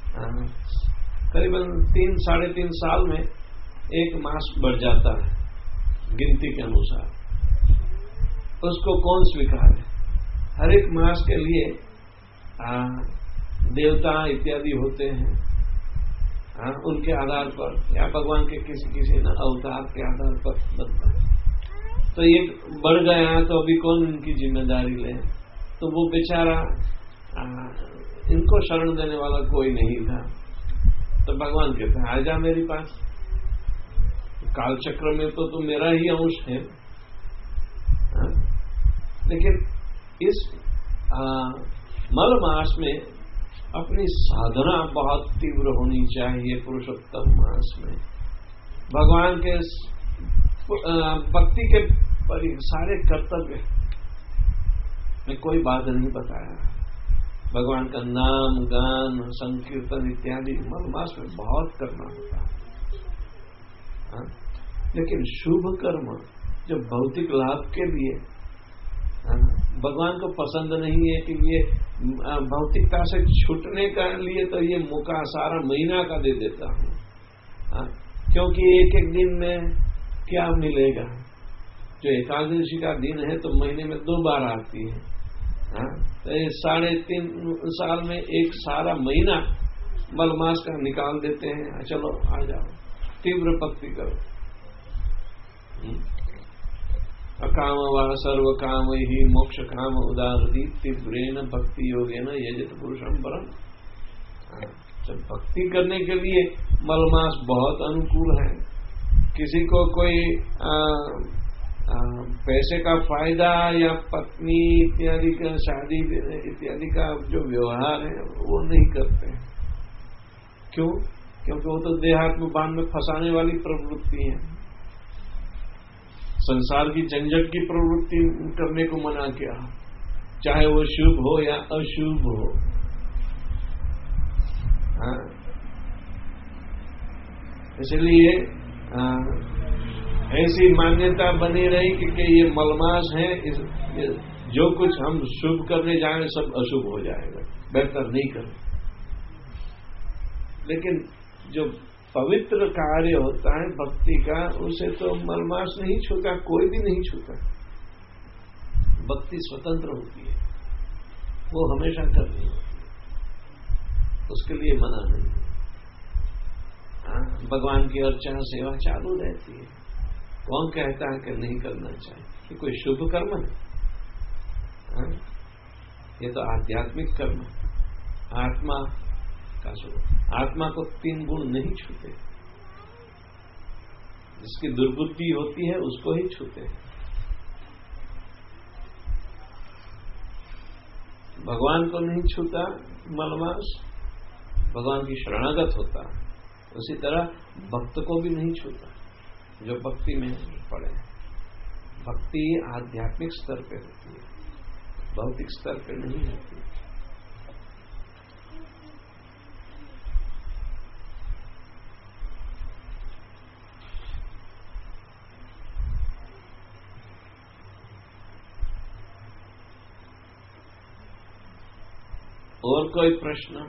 करीबन तीन साढ़े तीन साल में एक मास बढ़ जाता है गिनती के अनुसार। उसको कौन स्वीकार है? हर एक मास के लिए आ, देवता इत्यादि होते हैं, आ, उनके आधार पर या भगवान के किसी किसी न अवतार के आधार पर बनता है। तो ये बढ़ गया तो अभी कौन इनकी जिम्मेदारी ले? तो वो बेचारा आ, इनको शरण देने वाला कोई नहीं था। तो भगवान कहते हैं आजा मेरे पास, कालचक्र में तो तू मेरा ही अंश है। आ, लेकिन इस आ, मल मास में अपनी साधना बहुत तीव्र होनी चाहिए। पुरुषोत्तम मास में भगवान के भक्ति के सारे कर्तव्य में कोई बात नहीं बताया। भगवान का नाम गान संकीर्तन इत्यादि मल मास में बहुत करना होता है। लेकिन शुभ कर्म जो भौतिक लाभ के लिए भगवान को पसंद नहीं है कि ये भौतिकता से छूटने का लिए तो ये मौका सारा महीना का दे देता हूँ, क्योंकि एक एक दिन में क्या मिलेगा। जो एकादशी का दिन है तो महीने में दो बार आती है, तो साढ़े तीन साल में एक सारा महीना मलमास का निकाल देते हैं। चलो आ जाओ, तीव्र भक्ति करो। अकाम व सर्व काम ही मोक्ष काम उदारदी तीव्रेन भक्ति योगेन यजत पुरुषम परम। जब भक्ति करने के लिए मलमास बहुत अनुकूल है। किसी को कोई आ, आ, पैसे का फायदा या पत्नी इत्यादि का शादी इत्यादि का जो व्यवहार है वो नहीं करते। क्यों? क्योंकि वो तो देहात्म बांध में फंसाने वाली प्रवृत्ति है। संसार की झंझट की प्रवृत्ति करने को मना किया, चाहे वो शुभ हो या अशुभ हो। इसलिए ऐसी मान्यता बनी रही कि, कि ये मलमास है, इस, जो कुछ हम शुभ करने जाएं सब अशुभ हो जाएगा, बेहतर नहीं करें। लेकिन जो पवित्र कार्य होता है भक्ति का, उसे तो मलमास नहीं छूता, कोई भी नहीं छूता। भक्ति स्वतंत्र होती है, वो हमेशा करनी होती है, उसके लिए मना नहीं है। भगवान की अर्चना सेवा चालू रहती है। कौन कहता है कि नहीं करना चाहिए? कि कोई शुभ कर्म है? हाँ? ये तो आध्यात्मिक कर्म है। आत्मा का स्वरूप, आत्मा को तीन गुण नहीं छूते। जिसकी दुर्बुद्धि होती है उसको ही छूते हैं। भगवान को नहीं छूता मलमास, भगवान की शरणागत होता। उसी तरह भक्त को भी नहीं छूता जो भक्ति में पड़े। भक्ति आध्यात्मिक स्तर पे होती है, भौतिक स्तर पे नहीं होती। और कोई प्रश्न?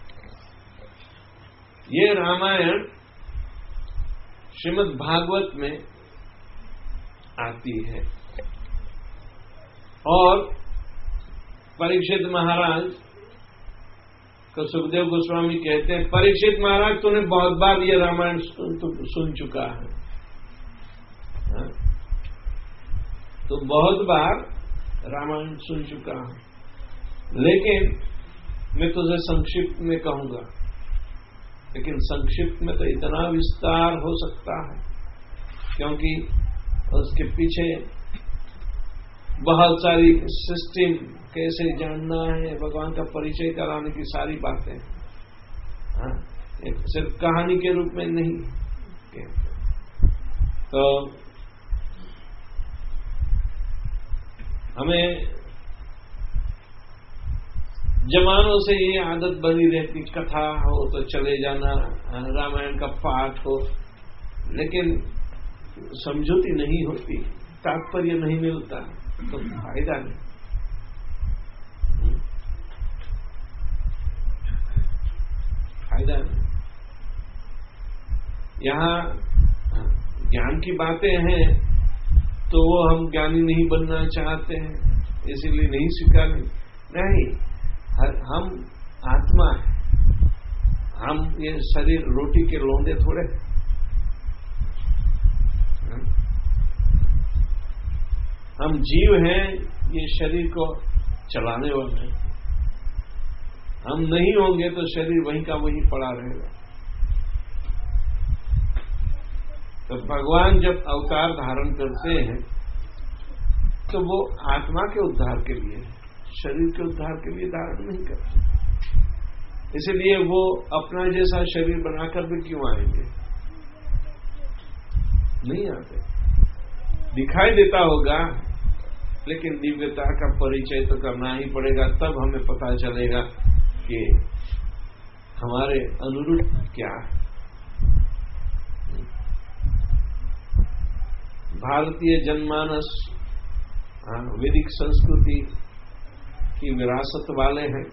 ये रामायण श्रीमद् भागवत में आती है और परीक्षित महाराज को सुखदेव गोस्वामी कहते हैं, परीक्षित महाराज तूने बहुत बार ये रामायण सुन चुका है। हा? तो बहुत बार रामायण सुन चुका है, लेकिन मैं तुझे संक्षिप्त में कहूंगा, लेकिन संक्षिप्त में तो इतना विस्तार हो सकता है, क्योंकि उसके पीछे बहुत सारी सिस्टम, कैसे जानना है, भगवान का परिचय कराने की सारी बातें, हाँ, सिर्फ कहानी के रूप में नहीं। तो हमें जमानों से ये आदत बनी रहती, कथा हो तो चले जाना, रामायण का पाठ हो, लेकिन समझौती नहीं होती, तात्पर्य नहीं मिलता, तो फायदा नहीं। फायदा नहीं। यहाँ ज्ञान की बातें हैं तो वो हम ज्ञानी नहीं बनना चाहते हैं, इसीलिए नहीं स्वीकार नहीं। हम आत्मा है, हम ये शरीर रोटी के लौंदे थोड़े। हम जीव हैं, ये शरीर को चलाने वाले हैं। हम नहीं होंगे तो शरीर वहीं का वहीं पड़ा रहेगा। तो भगवान जब अवतार धारण करते हैं तो वो आत्मा के उद्धार के लिए, शरीर के उद्धार के लिए धारण नहीं करते। इसलिए वो अपना जैसा शरीर बनाकर भी क्यों आएंगे? नहीं आते। दिखाई देता होगा, लेकिन दिव्यता का परिचय तो करना ही पड़ेगा, तब हमें पता चलेगा कि हमारे अनुरूप क्या है। भारतीय जनमानस वैदिक संस्कृति की विरासत वाले हैं,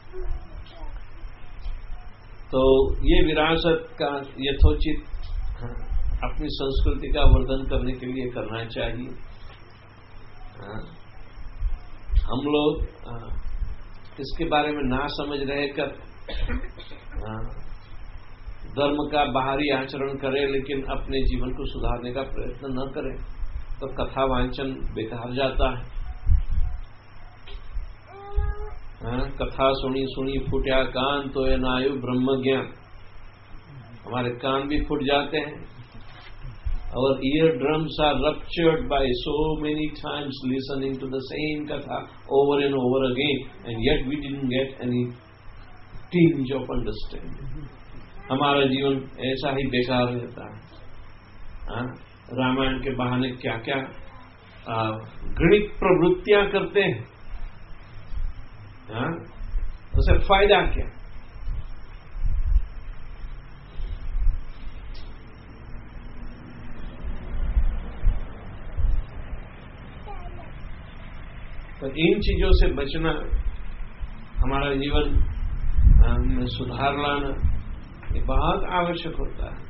तो ये विरासत का यथोचित अपनी संस्कृति का वर्धन करने के लिए करना चाहिए। हम लोग इसके बारे में ना समझ रहे कर धर्म का बाहरी आचरण करें, लेकिन अपने जीवन को सुधारने का प्रयत्न न करें, तो कथा वांचन बेकार जाता है। हाँ, कथा सुनी सुनी फूटा कान तो ये नायु ब्रह्म ज्ञान, हमारे कान भी फूट जाते हैं। और ear drums are ruptured by so many times listening to the same katha over and over again, and yet we didn't get any tinge of understanding. हमारा जीवन ऐसा ही बेकार रहता है। रामायण के बहाने क्या क्या गणित प्रवृत्तियां करते हैं, हाँ? उसे फायदा क्या? तो इन चीजों से बचना, हमारा जीवन में सुधार लाना, ये बहुत आवश्यक होता है।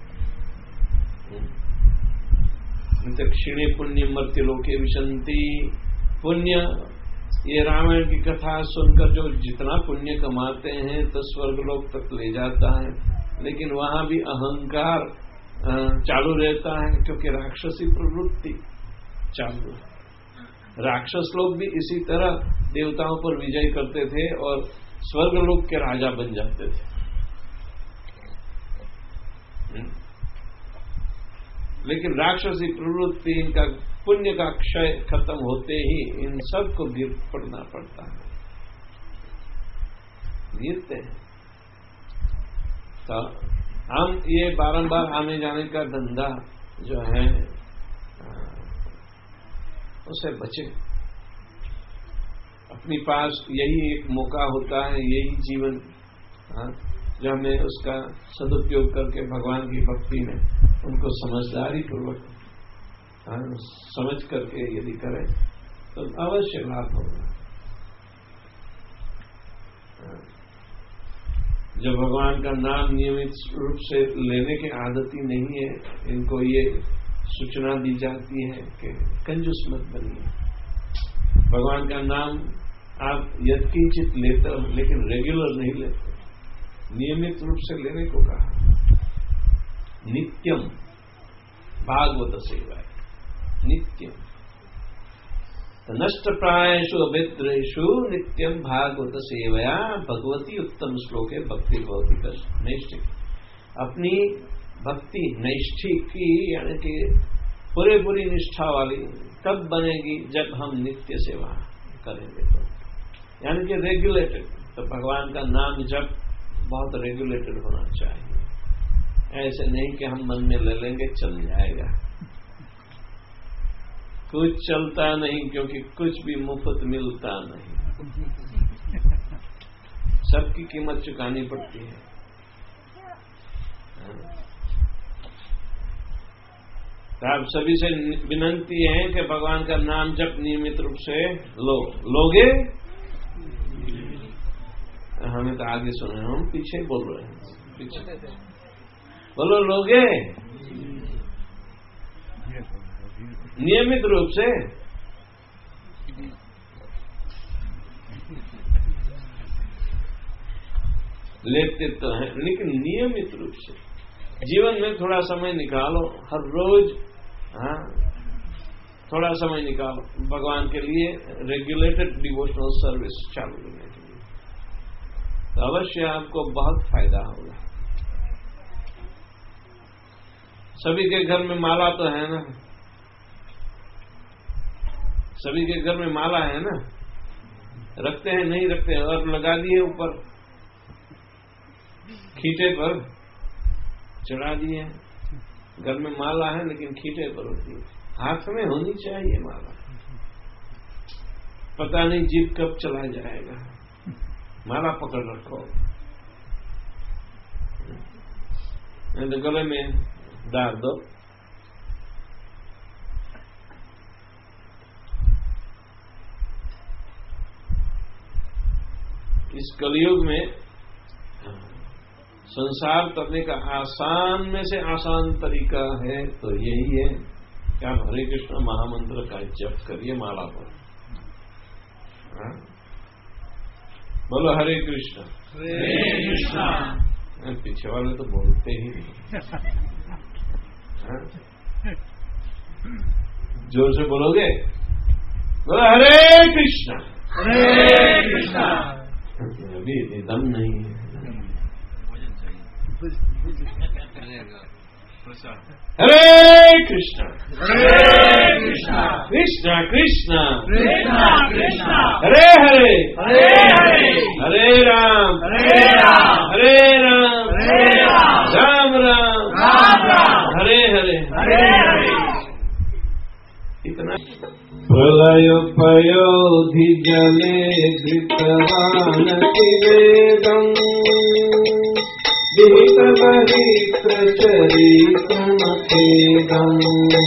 क्षीणे पुण्य मर्त्य लोके विशंति। पुण्य, ये रामायण की कथा सुनकर जो जितना पुण्य कमाते हैं तो स्वर्गलोक तक ले जाता है, लेकिन वहां भी अहंकार चालू रहता है, क्योंकि राक्षसी प्रवृत्ति चालू है। राक्षस लोग भी इसी तरह देवताओं पर विजय करते थे और स्वर्गलोक के राजा बन जाते थे। लेकिन राक्षसी प्रवृत्ति, इनका पुण्य का क्षय खत्म होते ही इन सबको गिर पड़ना पड़ता है, गिरते हैं। तो हम ये बारंबार आने जाने का धंधा जो है उसे बचे। अपनी पास यही एक मौका होता है, यही जीवन, जो हमें उसका सदुपयोग करके भगवान की भक्ति में उनको समझदारी पूर्वक समझ करके यदि करें तो अवश्य लाभ होगा। जो भगवान का नाम नियमित रूप से लेने की आदती नहीं है, इनको ये सूचना दी जाती है कि कंजूस मत बनिए। भगवान का नाम आप यत्किंचित लेते हो, लेकिन रेगुलर नहीं लेते, नियमित रूप से लेने को कहा। नित्यम, भागवत सेवा, नित्यम। नष्ट प्रायेषु अभिद्रेषु नित्यम भागवत सेवया भगवती उत्तम श्लोके भक्ति भवती नैष्ठिक। अपनी भक्ति नैष्ठिक की यानी कि पूरे पूरी निष्ठा वाली तब बनेगी जब हम नित्य सेवा करेंगे, तो यानी कि रेगुलेटेड। तो भगवान का नाम जब बहुत रेगुलेटेड होना चाहिए, ऐसे नहीं कि हम मन में ले लेंगे चल जाएगा। कुछ चलता नहीं, क्योंकि कुछ भी मुफ्त मिलता नहीं, सबकी कीमत चुकानी पड़ती है। तो आप सभी से विनंती है कि भगवान का नाम जब नियमित रूप से लो। लोगे? हमें तो आगे सुने, हम पीछे बोल रहे हैं, पीछे बोलो। लोगे नियमित रूप से? लेते तो हैं, लेकिन नियमित रूप से जीवन में थोड़ा समय निकालो, हर रोज हाँ थोड़ा समय निकालो भगवान के लिए, रेगुलेटेड डिवोशनल सर्विस चालू करने के लिए, तो अवश्य आपको बहुत फायदा होगा। सभी के घर में माला तो है ना, सभी के घर में माला है ना, रखते हैं नहीं रखते हैं, और लगा दिए ऊपर खींचे पर चढ़ा दिए। घर में माला है लेकिन खींचे पर होती है, हाथ में होनी चाहिए माला। पता नहीं जीभ कब चला जाएगा, माला पकड़ रखो। तो गले में डाल दो। इस कलयुग में संसार करने का आसान में से आसान तरीका है तो यही है कि आप हरे कृष्ण महामंत्र का जप करिए माला पर। हाँ? बोलो हरे कृष्ण हरे कृष्ण। पीछे वाले तो बोलते ही नहीं। हाँ? जोर से बोलोगे? बोलो हरे कृष्ण हरे कृष्ण। अभी दम नहीं है। हरे कृष्ण हरे कृष्ण कृष्ण कृष्ण कृष्ण कृष्ण हरे हरे हरे हरे हरे राम हरे राम हरे राम हरे राम राम राम राम राम हरे हरे हरे हरे। इतना प्रलयोपयोधि जले धृतवानति वेदम् विहितबहिप्रचरितमखेदम्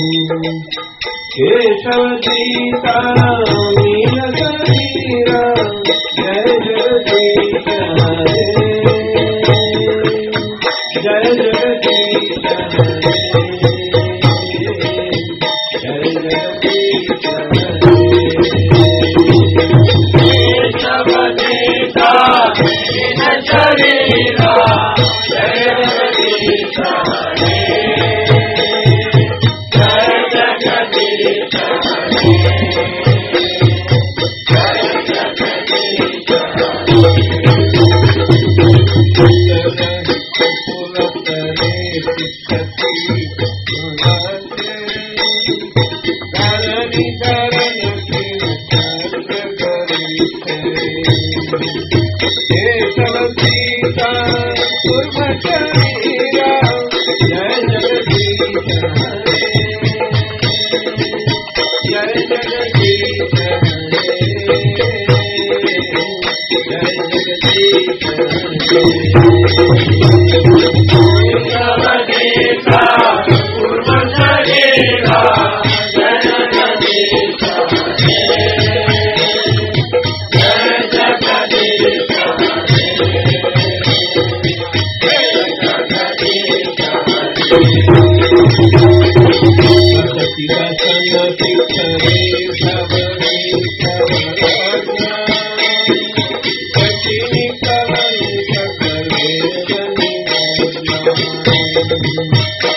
केशवदीता मीन शरीरा जय जगदीश हरे जय जगदीश हरे जय जगदीश केशवदीता मीन शरीरा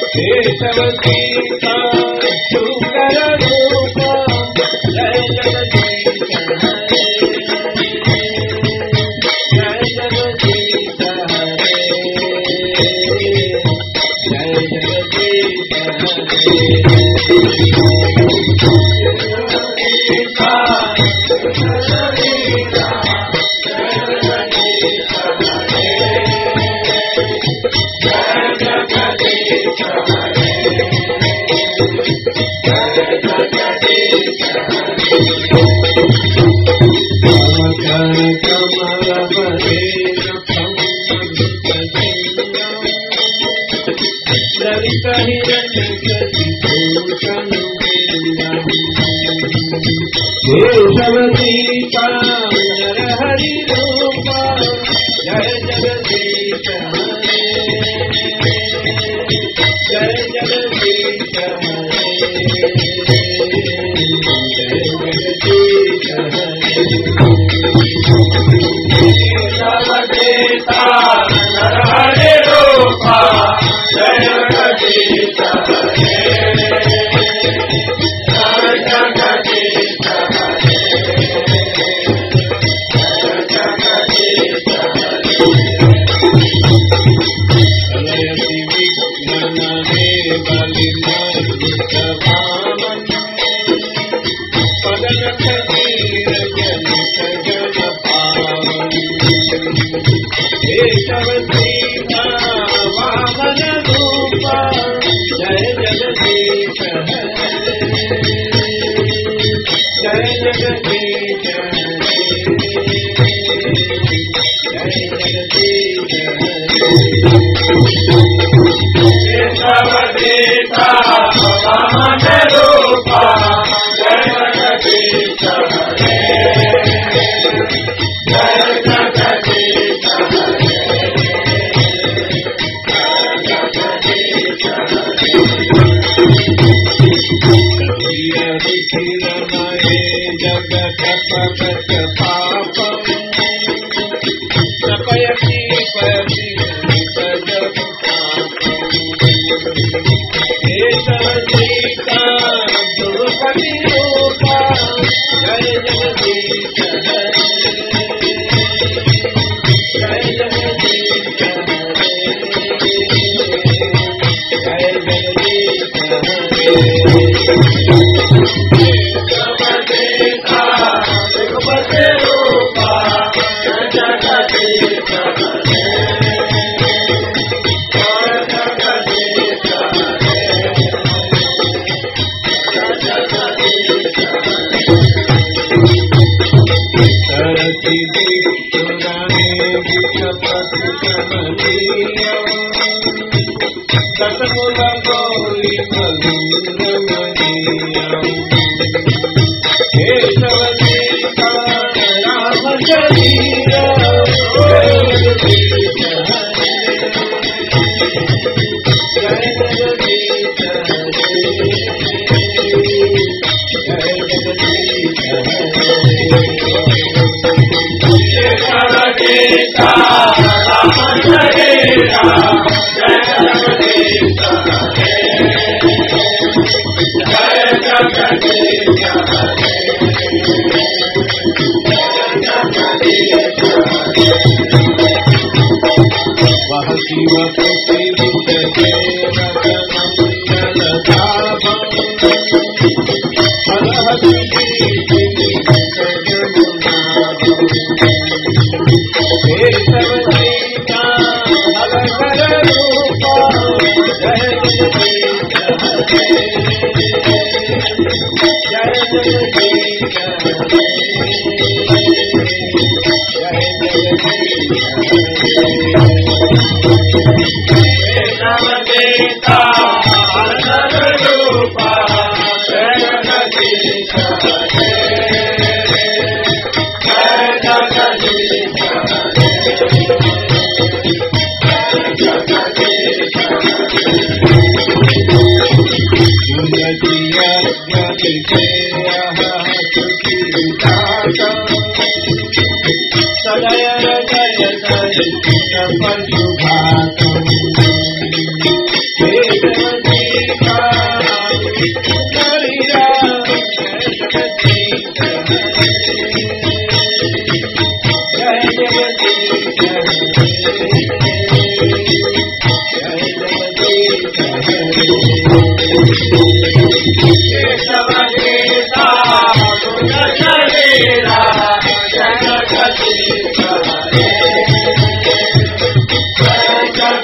केशवदीता सुकर रूपा जय जगदीश हरि रूपा जय जगदीश जय जगदीश हरि रूपा जय Jagdish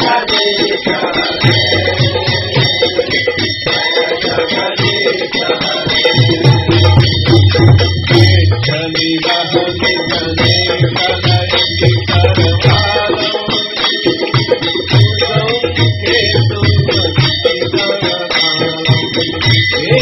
Thank you.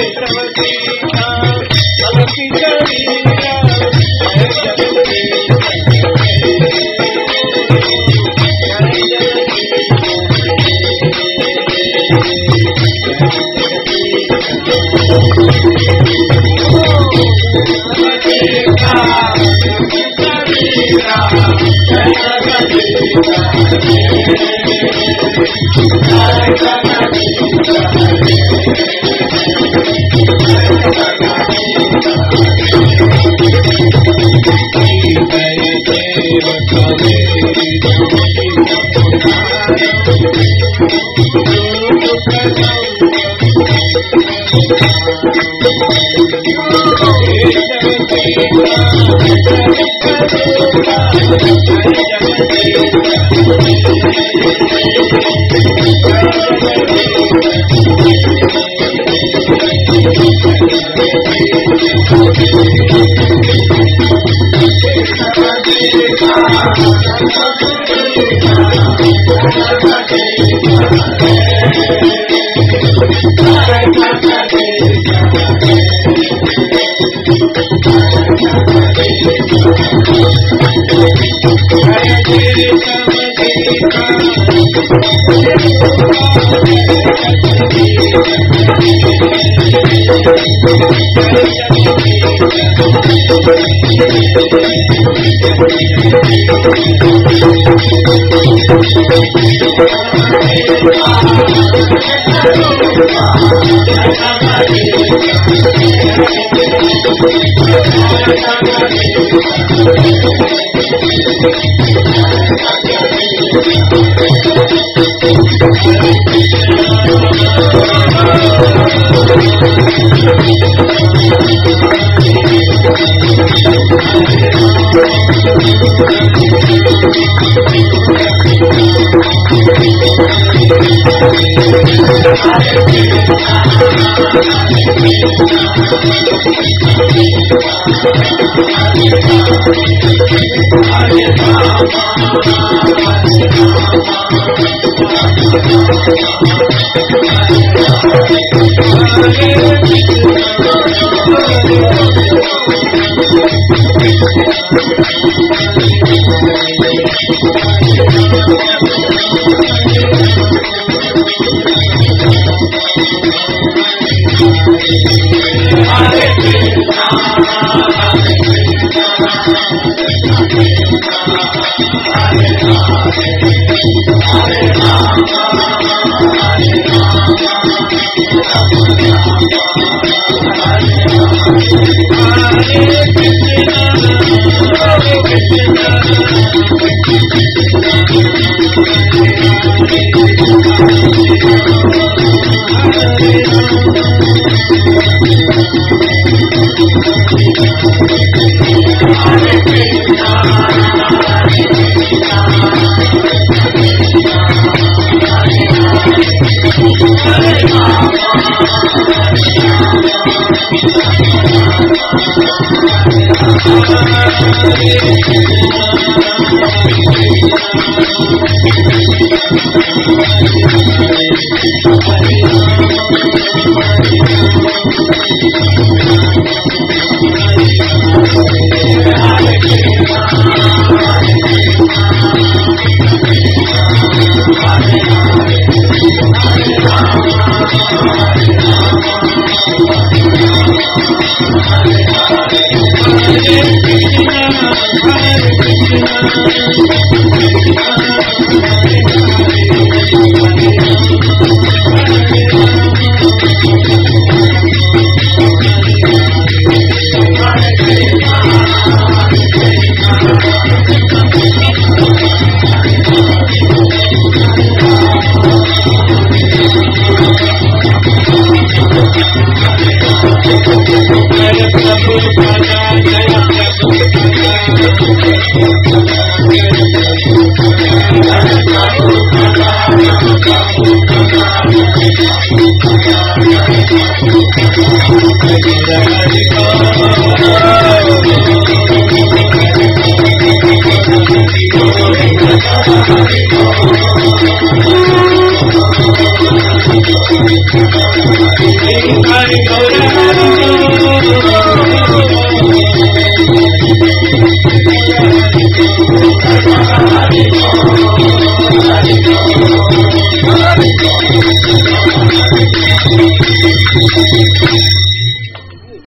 Thank you.